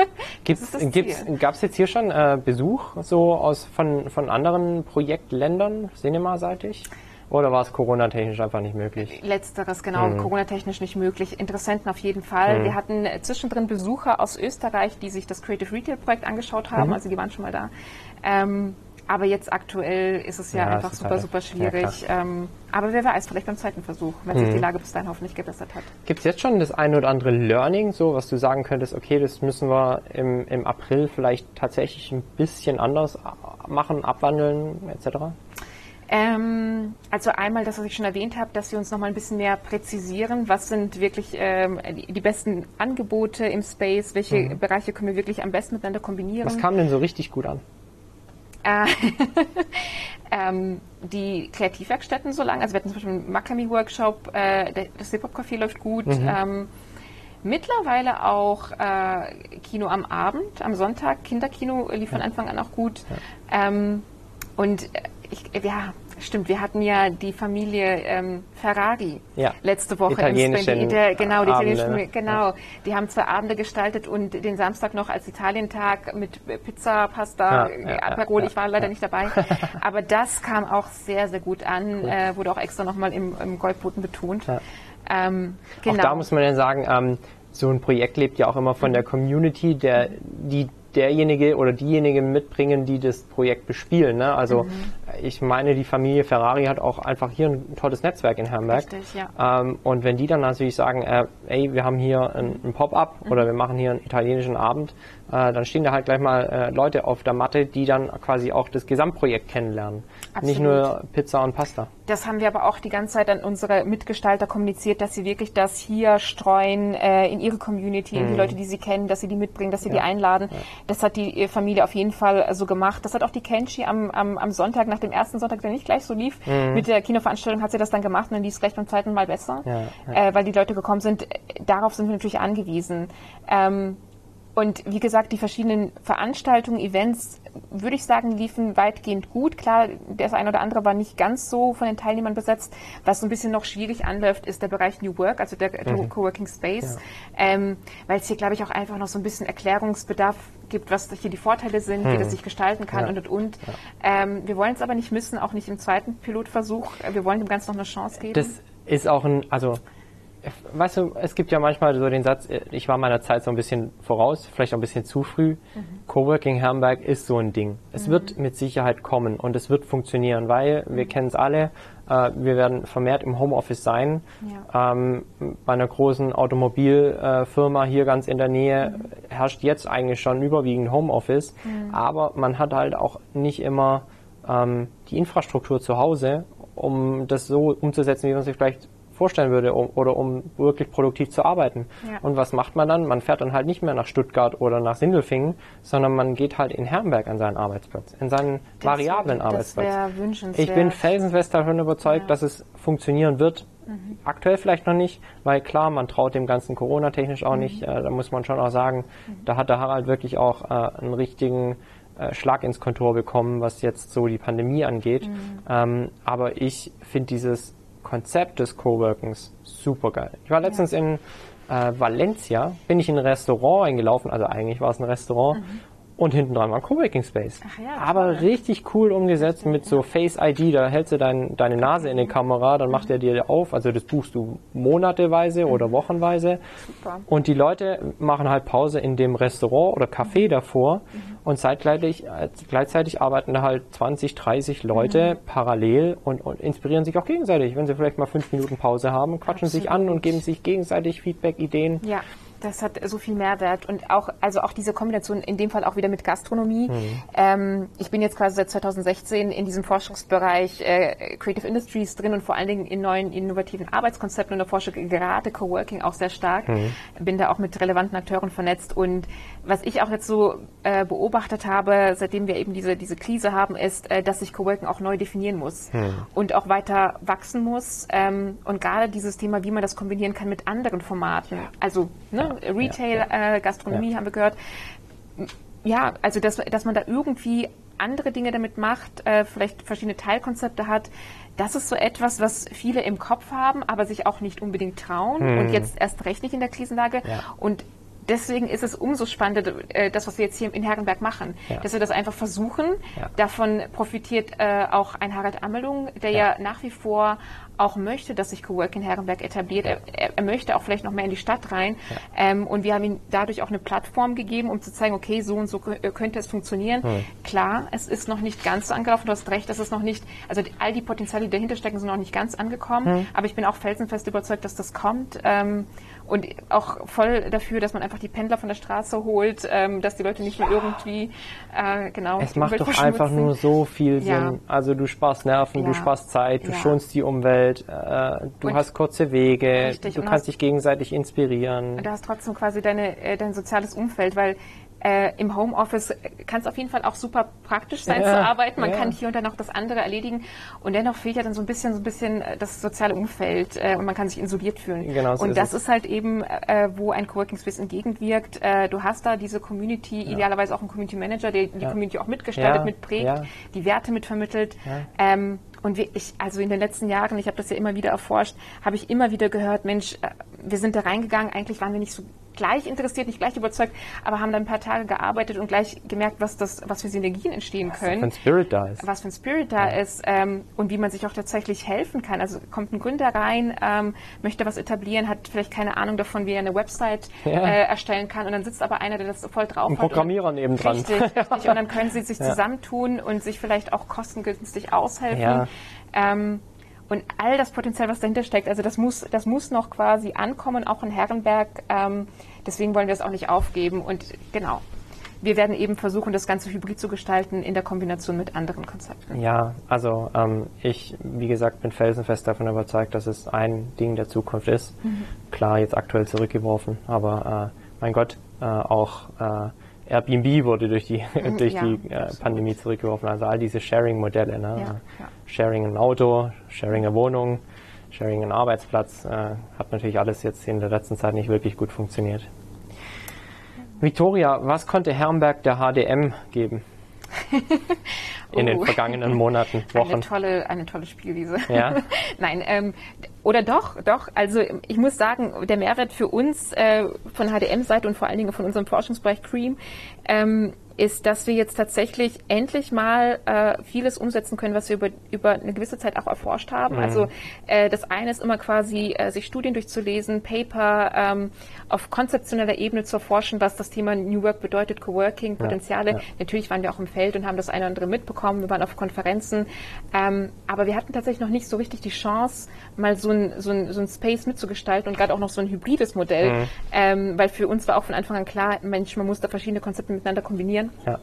Gab es jetzt hier schon Besuch so von anderen Projektländern, cinemaseitig? Oder war es Corona-technisch einfach nicht möglich? Letzteres, genau. Corona-technisch nicht möglich. Interessenten auf jeden Fall. Wir hatten zwischendrin Besucher aus Österreich, die sich das Creative Retail-Projekt angeschaut haben. Also die waren schon mal da. Aber jetzt aktuell ist es ja einfach super schwierig. Ja, aber wer weiß, vielleicht beim zweiten Versuch, wenn sich die Lage bis dahin hoffentlich gebessert hat. Gibt es jetzt schon das eine oder andere Learning, so was du sagen könntest, okay, das müssen wir im April vielleicht tatsächlich ein bisschen anders machen, abwandeln, etc.? Also einmal das, was ich schon erwähnt habe, dass wir uns noch mal ein bisschen mehr präzisieren, was sind wirklich die besten Angebote im Space, welche Bereiche können wir wirklich am besten miteinander kombinieren. Was kam denn so richtig gut an? Die Kreativwerkstätten so lange, also wir hatten zum Beispiel einen Makami-Workshop, das Hip-Hop-Café läuft gut, mittlerweile auch Kino am Abend, am Sonntag, Kinderkino lief von Anfang an auch gut. Und Stimmt, wir hatten ja die Familie Ferrari letzte Woche im Spain. Die haben 2 Abende gestaltet und den Samstag noch als Italientag mit Pizza, Pasta, Aperol. Ich war leider nicht dabei. Aber das kam auch sehr, sehr gut an, wurde auch extra nochmal im Goldboten betont. Ja. Auch da muss man ja sagen, so ein Projekt lebt ja auch immer von der Community, derjenige oder diejenige mitbringen, die das Projekt bespielen. Ne? Also ich meine, die Familie Ferrari hat auch einfach hier ein tolles Netzwerk in Herrenberg. Richtig, ja. Und wenn die dann natürlich sagen, ey, wir haben hier ein Pop-up oder wir machen hier einen italienischen Abend, dann stehen da halt gleich mal Leute auf der Matte, die dann quasi auch das Gesamtprojekt kennenlernen. Absolut. Nicht nur Pizza und Pasta. Das haben wir aber auch die ganze Zeit an unsere Mitgestalter kommuniziert, dass sie wirklich das hier streuen in ihre Community, in die Leute, die sie kennen, dass sie die mitbringen, dass sie die einladen. Ja. Das hat die Familie auf jeden Fall so gemacht. Das hat auch die Kenshi am Sonntag, nach dem ersten Sonntag, der nicht gleich so lief, mit der Kinoveranstaltung hat sie das dann gemacht und dann lief es gleich beim zweiten Mal besser, weil die Leute gekommen sind. Darauf sind wir natürlich angewiesen. Und wie gesagt, die verschiedenen Veranstaltungen, Events, würde ich sagen, liefen weitgehend gut. Klar, das eine oder andere war nicht ganz so von den Teilnehmern besetzt. Was so ein bisschen noch schwierig anläuft, ist der Bereich New Work, also der Coworking Space, weil es hier, glaube ich, auch einfach noch so ein bisschen Erklärungsbedarf gibt, was hier die Vorteile sind, wie das sich gestalten kann und. Wir wollen es aber nicht missen, auch nicht im zweiten Pilotversuch. Wir wollen dem Ganzen noch eine Chance geben. Das ist auch weißt du, es gibt ja manchmal so den Satz, ich war meiner Zeit so ein bisschen voraus, vielleicht auch ein bisschen zu früh. Coworking Herrenberg ist so ein Ding. Es wird mit Sicherheit kommen und es wird funktionieren, weil wir kennen es alle, wir werden vermehrt im Homeoffice sein. Ja. Bei einer großen Automobilfirma hier ganz in der Nähe herrscht jetzt eigentlich schon überwiegend Homeoffice, aber man hat halt auch nicht immer die Infrastruktur zu Hause, um das so umzusetzen, wie man sich vielleicht vorstellen würde, um wirklich produktiv zu arbeiten. Ja. Und was macht man dann? Man fährt dann halt nicht mehr nach Stuttgart oder nach Sindelfingen, sondern man geht halt in Herrenberg an seinen Arbeitsplatz, in seinen variablen Arbeitsplatz. Das wäre wünschenswert. Ich bin felsenfest davon überzeugt, dass es funktionieren wird. Aktuell vielleicht noch nicht, weil klar, man traut dem Ganzen Corona-technisch auch nicht. Da muss man schon auch sagen, da hat der Harald wirklich auch einen richtigen Schlag ins Kontor bekommen, was jetzt so die Pandemie angeht. Aber ich finde dieses Konzept des Coworkings super geil. Ich war letztens in Valencia, bin ich in ein Restaurant eingelaufen, also eigentlich war es ein Restaurant und hinten dran war ein Coworking Space. Ach ja, aber richtig cool umgesetzt mit so Face ID, da hältst du deine Nase in die Kamera, dann macht er dir auf, also das buchst du monateweise oder wochenweise. Super. Und die Leute machen halt Pause in dem Restaurant oder Café davor und gleichzeitig arbeiten da halt 20, 30 Leute parallel und inspirieren sich auch gegenseitig, wenn sie vielleicht mal 5 Minuten Pause haben, quatschen sich an und geben sich gegenseitig Feedback, Ideen. Ja. Das hat so viel Mehrwert und auch diese Kombination in dem Fall auch wieder mit Gastronomie. Ich bin jetzt quasi seit 2016 in diesem Forschungsbereich Creative Industries drin und vor allen Dingen in neuen innovativen Arbeitskonzepten und erforsche gerade Coworking auch sehr stark. Bin da auch mit relevanten Akteuren vernetzt und was ich auch jetzt so beobachtet habe, seitdem wir eben diese Krise haben, ist, dass sich Coworking auch neu definieren muss und auch weiter wachsen muss und gerade dieses Thema, wie man das kombinieren kann mit anderen Formaten, also Retail, Gastronomie haben wir gehört. Ja, also dass man da irgendwie andere Dinge damit macht, vielleicht verschiedene Teilkonzepte hat. Das ist so etwas, was viele im Kopf haben, aber sich auch nicht unbedingt trauen und jetzt erst recht nicht in der Krisenlage. Ja. Und deswegen ist es umso spannender, das, was wir jetzt hier in Herrenberg machen, dass wir das einfach versuchen. Ja. Davon profitiert auch ein Harald Amelung, der ja nach wie vor auch möchte, dass sich Coworking Herrenberg etabliert. Er möchte auch vielleicht noch mehr in die Stadt rein. Ja. Und wir haben ihm dadurch auch eine Plattform gegeben, um zu zeigen, okay, so und so könnte es funktionieren. Klar, es ist noch nicht ganz so angelaufen. Du hast recht, das ist noch nicht, also all die Potenziale, die dahinter stecken, sind noch nicht ganz angekommen. Aber ich bin auch felsenfest überzeugt, dass das kommt. Und auch voll dafür, dass man einfach die Pendler von der Straße holt, dass die Leute nicht mehr irgendwie, Es macht doch einfach nur so viel Sinn. Also du sparst Nerven, du sparst Zeit, du schonst die Umwelt, du hast kurze Wege, richtig, du kannst dich gegenseitig inspirieren. Und du hast trotzdem quasi dein soziales Umfeld, weil im Homeoffice kann es auf jeden Fall auch super praktisch sein zu arbeiten. Man kann hier und da noch das andere erledigen und dennoch fehlt ja dann so ein bisschen das soziale Umfeld und man kann sich isoliert fühlen. Genau, so und das ist halt eben, wo ein Coworking Space entgegenwirkt. Du hast da diese Community, idealerweise auch einen Community Manager, der die Community auch mitgestaltet, mitprägt, die Werte mitvermittelt. also in den letzten Jahren, ich habe das ja immer wieder erforscht, habe ich immer wieder gehört, Mensch, wir sind da reingegangen, eigentlich waren wir nicht so gleich interessiert, nicht gleich überzeugt, aber haben dann ein paar Tage gearbeitet und gleich gemerkt, was für Synergien entstehen können. Was für ein Spirit da ist. Was für ein Spirit da ist und wie man sich auch tatsächlich helfen kann. Also kommt ein Gründer rein, möchte was etablieren, hat vielleicht keine Ahnung davon, wie er eine Website erstellen kann und dann sitzt aber einer, der das voll drauf hat. Ein Programmierer nebendran. Richtig. Und dann können sie sich zusammentun und sich vielleicht auch kostengünstig aushelfen. Ja. Und all das Potenzial, was dahinter steckt, also das muss noch quasi ankommen, auch in Herrenberg. Deswegen wollen wir es auch nicht aufgeben. Und genau, wir werden eben versuchen, das Ganze hybrid zu gestalten in der Kombination mit anderen Konzepten. Ja, also ich, wie gesagt, bin felsenfest davon überzeugt, dass es ein Ding der Zukunft ist. Klar, jetzt aktuell zurückgeworfen, aber mein Gott, auch Airbnb wurde durch die Pandemie zurückgeworfen. Also all diese Sharing-Modelle, ne? Sharing ein Auto, Sharing eine Wohnung, Sharing einen Arbeitsplatz, hat natürlich alles jetzt in der letzten Zeit nicht wirklich gut funktioniert. Victoria, was konnte Herrenberg der HDM geben? In den vergangenen Monaten, Wochen. Eine tolle Spielwiese. Ja? Nein, oder doch. Also ich muss sagen, der Mehrwert für uns von HDM-Seite und vor allen Dingen von unserem Forschungsbereich CREAM ist, dass wir jetzt tatsächlich endlich mal vieles umsetzen können, was wir über eine gewisse Zeit auch erforscht haben. Also das eine ist immer quasi, sich Studien durchzulesen, Paper auf konzeptioneller Ebene zu erforschen, was das Thema New Work bedeutet, Coworking, Potenziale. Ja. Natürlich waren wir auch im Feld und haben das eine oder andere mitbekommen. Wir waren auf Konferenzen. Aber wir hatten tatsächlich noch nicht so richtig die Chance, mal so ein Space mitzugestalten und gerade auch noch so ein hybrides Modell. Weil für uns war auch von Anfang an klar, Mensch, man muss da verschiedene Konzepte miteinander kombinieren. Ja.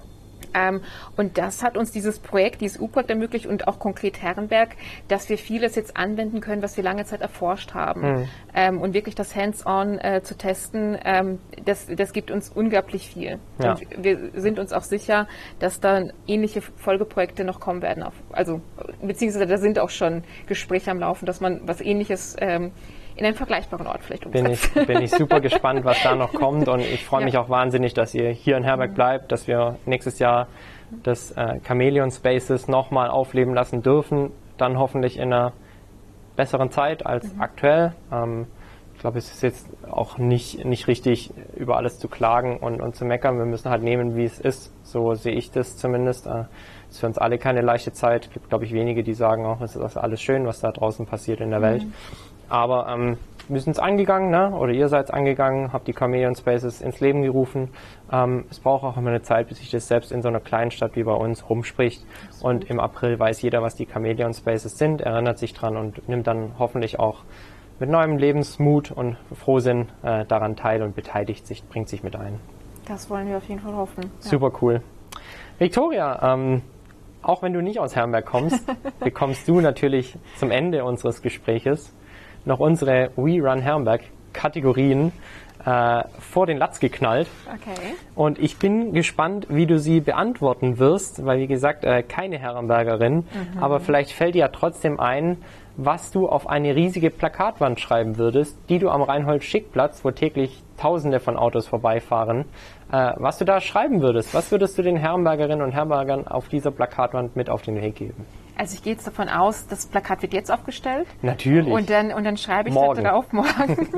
Und das hat uns dieses U-Projekt ermöglicht und auch konkret Herrenberg, dass wir vieles jetzt anwenden können, was wir lange Zeit erforscht haben. Und wirklich das Hands-on zu testen, das gibt uns unglaublich viel. Ja. Und wir sind uns auch sicher, dass da ähnliche Folgeprojekte noch kommen werden. Beziehungsweise da sind auch schon Gespräche am Laufen, dass man was Ähnliches in einen vergleichbaren Ort vielleicht umsetzt. Bin ich super gespannt, was da noch kommt und ich freue mich auch wahnsinnig, dass ihr hier in Herrenberg bleibt, dass wir nächstes Jahr das Chameleon Spaces nochmal aufleben lassen dürfen, dann hoffentlich in einer besseren Zeit als aktuell. Ich glaube, es ist jetzt auch nicht richtig, über alles zu klagen und zu meckern. Wir müssen halt nehmen, wie es ist. So sehe ich das zumindest. Es ist für uns alle keine leichte Zeit. Es gibt, glaube ich, wenige, die sagen auch, es ist alles schön, was da draußen passiert in der Welt. Aber wir sind es angegangen, ne? Oder ihr seid es angegangen, habt die Chameleon Spaces ins Leben gerufen. Es braucht auch immer eine Zeit, bis sich das selbst in so einer kleinen Stadt wie bei uns rumspricht. Und im April weiß jeder, was die Chameleon Spaces sind, erinnert sich dran und nimmt dann hoffentlich auch mit neuem Lebensmut und Frohsinn daran teil und bringt sich mit ein. Das wollen wir auf jeden Fall hoffen. Ja. Super cool. Victoria, auch wenn du nicht aus Herrenberg kommst, bekommst du natürlich zum Ende unseres Gespräches noch unsere We Run Herrenberg Kategorien vor den Latz geknallt. Okay. Und ich bin gespannt, wie du sie beantworten wirst, weil wie gesagt, keine Herrenbergerin, aber vielleicht fällt dir ja trotzdem ein, was du auf eine riesige Plakatwand schreiben würdest, die du am Reinhold-Schick-Platz, wo täglich Tausende von Autos vorbeifahren, was du da schreiben würdest. Was würdest du den Herrenbergerinnen und Herrenbergern auf dieser Plakatwand mit auf den Weg geben? Also ich gehe jetzt davon aus, das Plakat wird jetzt aufgestellt. Natürlich. Und dann schreibe ich da drauf morgen.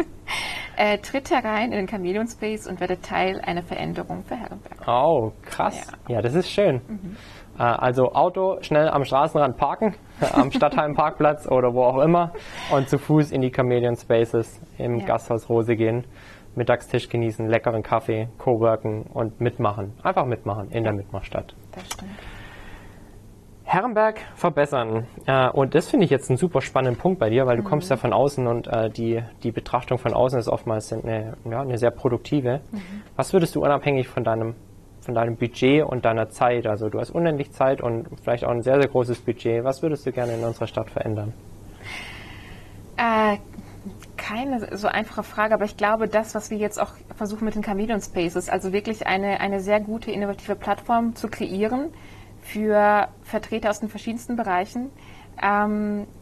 Tritt herein in den Chameleon Space und werde Teil einer Veränderung für Herrenberg. Oh, krass. Ja, das ist schön. Also Auto schnell am Straßenrand parken, am Stadtheim-Parkplatz oder wo auch immer und zu Fuß in die Chameleon Spaces im Gasthaus Rose gehen, Mittagstisch genießen, leckeren Kaffee, Coworken und mitmachen. Einfach mitmachen in der Mitmachstadt. Das stimmt. Herrenberg verbessern. Und das finde ich jetzt einen super spannenden Punkt bei dir, weil du kommst ja von außen und die Betrachtung von außen ist oftmals eine sehr produktive. Was würdest du unabhängig von deinem Budget und deiner Zeit, also du hast unendlich Zeit und vielleicht auch ein sehr, sehr großes Budget, was würdest du gerne in unserer Stadt verändern? Keine so einfache Frage, aber ich glaube, das, was wir jetzt auch versuchen mit den Chameleon Spaces, also wirklich eine sehr gute, innovative Plattform zu kreieren, für Vertreter aus den verschiedensten Bereichen,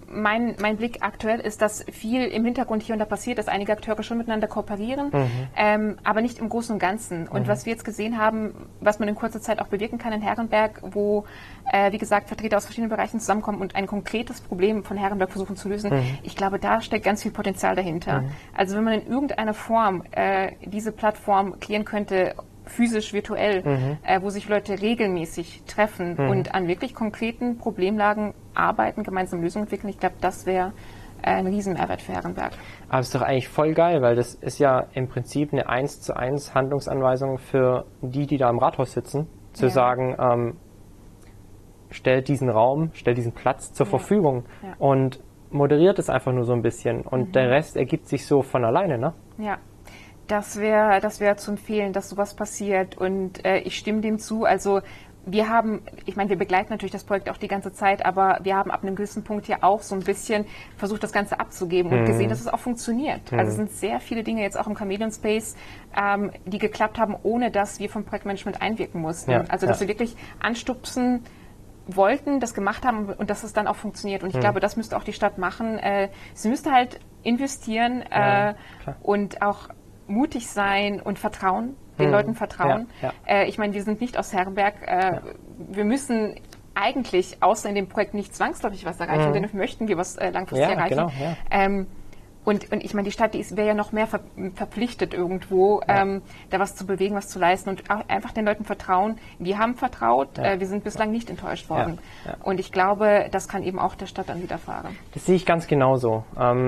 mein Blick aktuell ist, dass viel im Hintergrund hier und da passiert, dass einige Akteure schon miteinander kooperieren, aber nicht im Großen und Ganzen. Und was wir jetzt gesehen haben, was man in kurzer Zeit auch bewirken kann in Herrenberg, wo, wie gesagt, Vertreter aus verschiedenen Bereichen zusammenkommen und ein konkretes Problem von Herrenberg versuchen zu lösen, ich glaube, da steckt ganz viel Potenzial dahinter. Also wenn man in irgendeiner Form diese Plattform kreieren könnte, physisch, virtuell, wo sich Leute regelmäßig treffen und an wirklich konkreten Problemlagen arbeiten, gemeinsam Lösungen entwickeln. Ich glaube, das wäre ein Riesenmehrwert für Herrenberg. Aber es ist doch eigentlich voll geil, weil das ist ja im Prinzip eine 1:1 Handlungsanweisung für die da im Rathaus sitzen, zu sagen, stellt diesen Raum, stellt diesen Platz zur Verfügung und moderiert es einfach nur so ein bisschen und der Rest ergibt sich so von alleine, ne? Ja. Das wäre zu empfehlen, dass sowas passiert und ich stimme dem zu. Also wir begleiten natürlich das Projekt auch die ganze Zeit, aber wir haben ab einem gewissen Punkt ja auch so ein bisschen versucht, das Ganze abzugeben und gesehen, dass es auch funktioniert. Also es sind sehr viele Dinge jetzt auch im Chameleon Space, die geklappt haben, ohne dass wir vom Projektmanagement einwirken mussten. Also dass wir wirklich anstupsen wollten, das gemacht haben und dass es dann auch funktioniert. Und ich glaube, das müsste auch die Stadt machen. Sie müsste halt investieren und auch mutig sein und vertrauen, den Leuten vertrauen. Ich meine, wir sind nicht aus Herrenberg. Wir müssen eigentlich, außer in dem Projekt, nicht zwangsläufig was erreichen, denn möchten wir was langfristig erreichen. Genau, und ich meine, die Stadt, wäre ja noch mehr verpflichtet irgendwo, da was zu bewegen, was zu leisten und auch einfach den Leuten vertrauen. Wir haben vertraut, wir sind bislang nicht enttäuscht worden. Und ich glaube, das kann eben auch der Stadt dann widerfahren. Das sehe ich ganz genauso.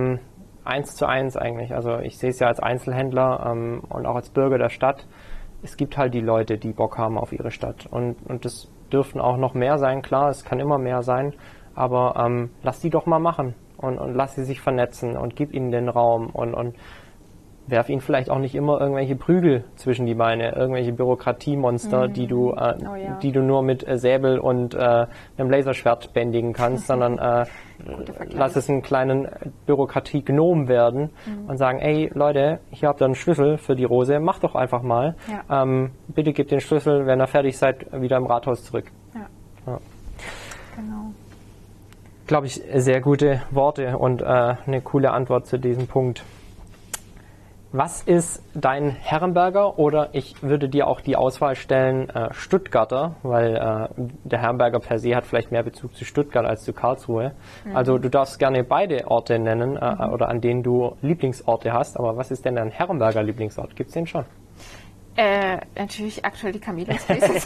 1:1 eigentlich. Also ich sehe es ja als Einzelhändler und auch als Bürger der Stadt. Es gibt halt die Leute, die Bock haben auf ihre Stadt. Und das dürften auch noch mehr sein, klar, es kann immer mehr sein. Aber lass die doch mal machen und lass sie sich vernetzen und gib ihnen den Raum und werf ihnen vielleicht auch nicht immer irgendwelche Prügel zwischen die Beine, irgendwelche Bürokratiemonster, die du nur mit Säbel und einem Laserschwert bändigen kannst, sondern lass es einen kleinen Bürokratie-Gnom werden und sagen, ey Leute, hier habt ihr einen Schlüssel für die Rose, macht doch einfach mal. Bitte gebt den Schlüssel, wenn ihr fertig seid, wieder im Rathaus zurück. Genau. Glaube ich, sehr gute Worte und eine coole Antwort zu diesem Punkt. Was ist dein Herrenberger oder ich würde dir auch die Auswahl stellen, Stuttgarter, weil der Herrenberger per se hat vielleicht mehr Bezug zu Stuttgart als zu Karlsruhe. Also du darfst gerne beide Orte nennen oder an denen du Lieblingsorte hast, aber was ist denn dein Herrenberger Lieblingsort? Gibt es den schon? Natürlich aktuell die Chameleon Spaces.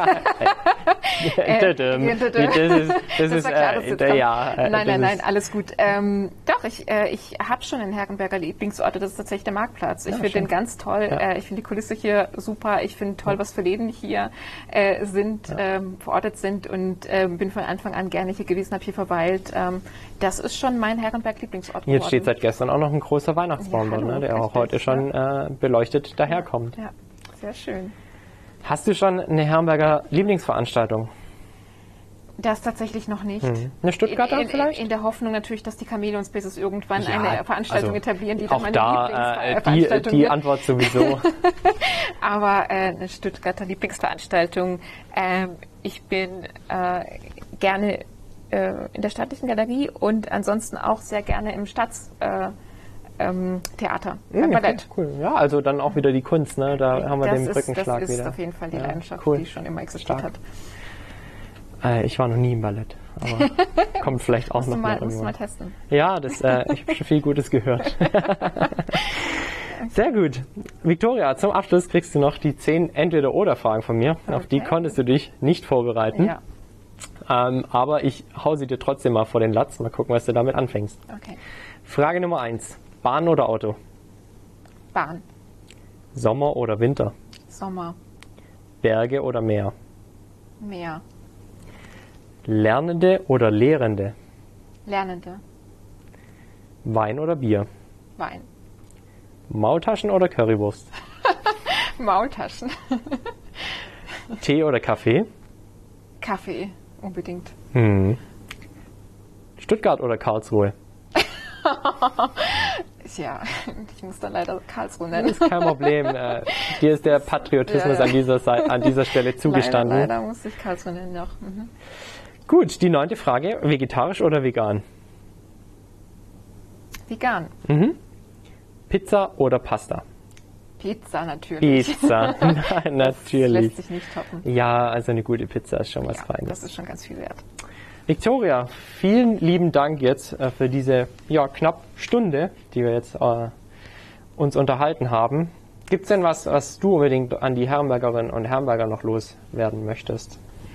Nein, alles gut. Doch, ich habe schon einen Herrenberger Lieblingsorte, das ist tatsächlich der Marktplatz. Ich finde den ganz toll. Ich finde die Kulisse hier super. Ich finde toll, was für Läden hier verortet sind und bin von Anfang an gerne hier gewesen, habe hier verweilt. Das ist schon mein Herrenberg-Lieblingsort geworden. Jetzt steht seit gestern auch noch ein großer Weihnachtsbaum dort, der auch heute schon beleuchtet daherkommt. Ja. Sehr schön. Hast du schon eine Herrenberger Lieblingsveranstaltung? Das tatsächlich noch nicht. Eine Stuttgarter vielleicht? In der Hoffnung natürlich, dass die Chameleon Spaces irgendwann eine Veranstaltung etablieren, die dann meine Lieblingsveranstaltung die Antwort sowieso. Aber eine Stuttgarter Lieblingsveranstaltung. Ich bin gerne in der Staatlichen Galerie und ansonsten auch sehr gerne im Theater, Ballett. Cool. Ja, also dann auch wieder die Kunst, ne? Da haben wir den Brückenschlag wieder. Das ist auf jeden Fall die Leidenschaft, die schon immer existiert hat. Ich war noch nie im Ballett, aber kommt vielleicht auch noch mal irgendwann. Musst du mal testen. Ja, ich habe schon viel Gutes gehört. Sehr gut. Viktoria, zum Abschluss kriegst du noch die 10 Entweder-Oder-Fragen von mir. Okay. Auf die konntest du dich nicht vorbereiten. Ja. Aber ich hau sie dir trotzdem mal vor den Latz. Mal gucken, was du damit anfängst. Okay. Frage Nummer 1. Bahn oder Auto? Bahn. Sommer oder Winter? Sommer. Berge oder Meer? Meer. Lernende oder Lehrende? Lernende. Wein oder Bier? Wein. Maultaschen oder Currywurst? Maultaschen. Tee oder Kaffee? Kaffee, unbedingt. Stuttgart oder Karlsruhe? Ja, ich muss dann leider Karlsruhe nennen. Das ist kein Problem. Dir ist der Patriotismus an dieser Stelle zugestanden. Leider muss ich Karlsruhe nennen noch. Gut, die 9. Frage. Vegetarisch oder vegan? Vegan. Pizza oder Pasta? Pizza natürlich. Pizza, Das natürlich. lässt sich nicht toppen. Ja, also eine gute Pizza ist schon was Ja, Feines. das ist schon ganz viel wert. Victoria, vielen lieben Dank jetzt für diese knapp Stunde, die wir jetzt uns unterhalten haben. Gibt es denn was du unbedingt an die Herrenbergerinnen und Herrenberger noch loswerden möchtest?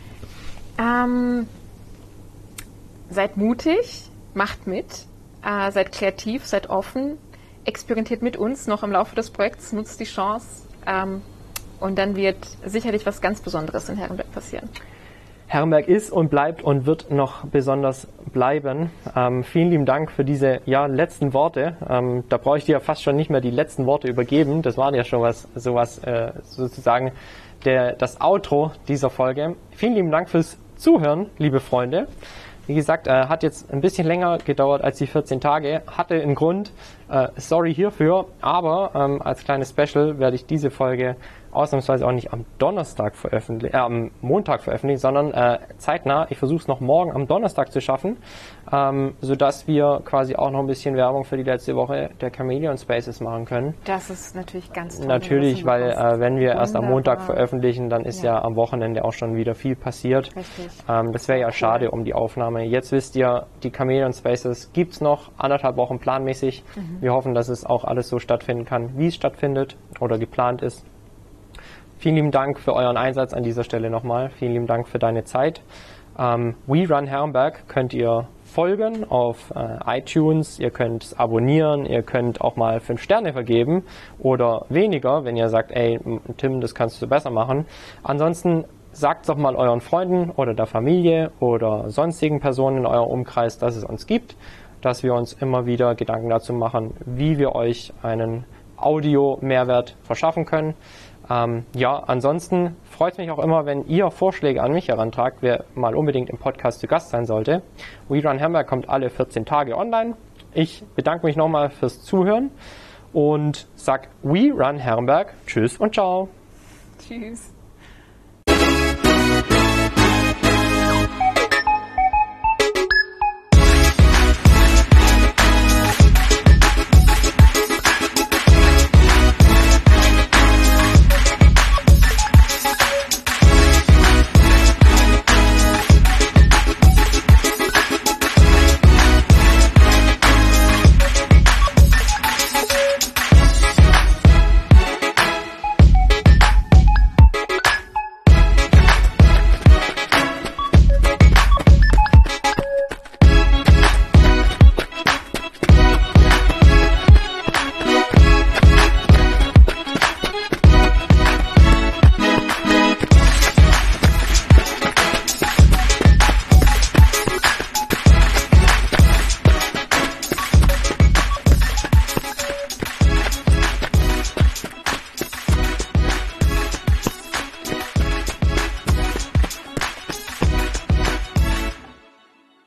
Seid mutig, macht mit, seid kreativ, seid offen, experimentiert mit uns noch im Laufe des Projekts, nutzt die Chance und dann wird sicherlich was ganz Besonderes in Herrenberg passieren. Herrenberg ist und bleibt und wird noch besonders bleiben. Vielen lieben Dank für diese letzten Worte. Da brauche ich dir ja fast schon nicht mehr die letzten Worte übergeben. Das waren ja schon sozusagen das Outro dieser Folge. Vielen lieben Dank fürs Zuhören, liebe Freunde. Wie gesagt, hat jetzt ein bisschen länger gedauert als die 14 Tage. Hatte einen Grund. Sorry hierfür. Aber als kleines Special werde ich diese Folge ausnahmsweise auch nicht am Montag veröffentlichen, sondern zeitnah. Ich versuche es noch morgen am Donnerstag zu schaffen, sodass wir quasi auch noch ein bisschen Werbung für die letzte Woche der Chameleon Spaces machen können. Das ist natürlich ganz toll. Natürlich, weil wenn wir erst am Montag Wunderbar. veröffentlichen, dann ist ja am Wochenende auch schon wieder viel passiert. Richtig. Das wäre ja schade um die Aufnahme. Jetzt wisst ihr, die Chameleon Spaces gibt's noch 1,5 Wochen planmäßig. Wir hoffen, dass es auch alles so stattfinden kann, wie es stattfindet oder geplant ist. Vielen lieben Dank für euren Einsatz an dieser Stelle nochmal. Vielen lieben Dank für deine Zeit. We Run Herrenberg könnt ihr folgen auf iTunes. Ihr könnt es abonnieren. Ihr könnt auch mal 5 Sterne vergeben oder weniger, wenn ihr sagt, ey, Tim, das kannst du besser machen. Ansonsten sagt doch mal euren Freunden oder der Familie oder sonstigen Personen in eurem Umkreis, dass es uns gibt, dass wir uns immer wieder Gedanken dazu machen, wie wir euch einen Audio-Mehrwert verschaffen können. Ansonsten freut es mich auch immer, wenn ihr Vorschläge an mich herantragt, wer mal unbedingt im Podcast zu Gast sein sollte. We Run Herrenberg kommt alle 14 Tage online. Ich bedanke mich nochmal fürs Zuhören und sag We Run Herrenberg. Tschüss und ciao. Tschüss.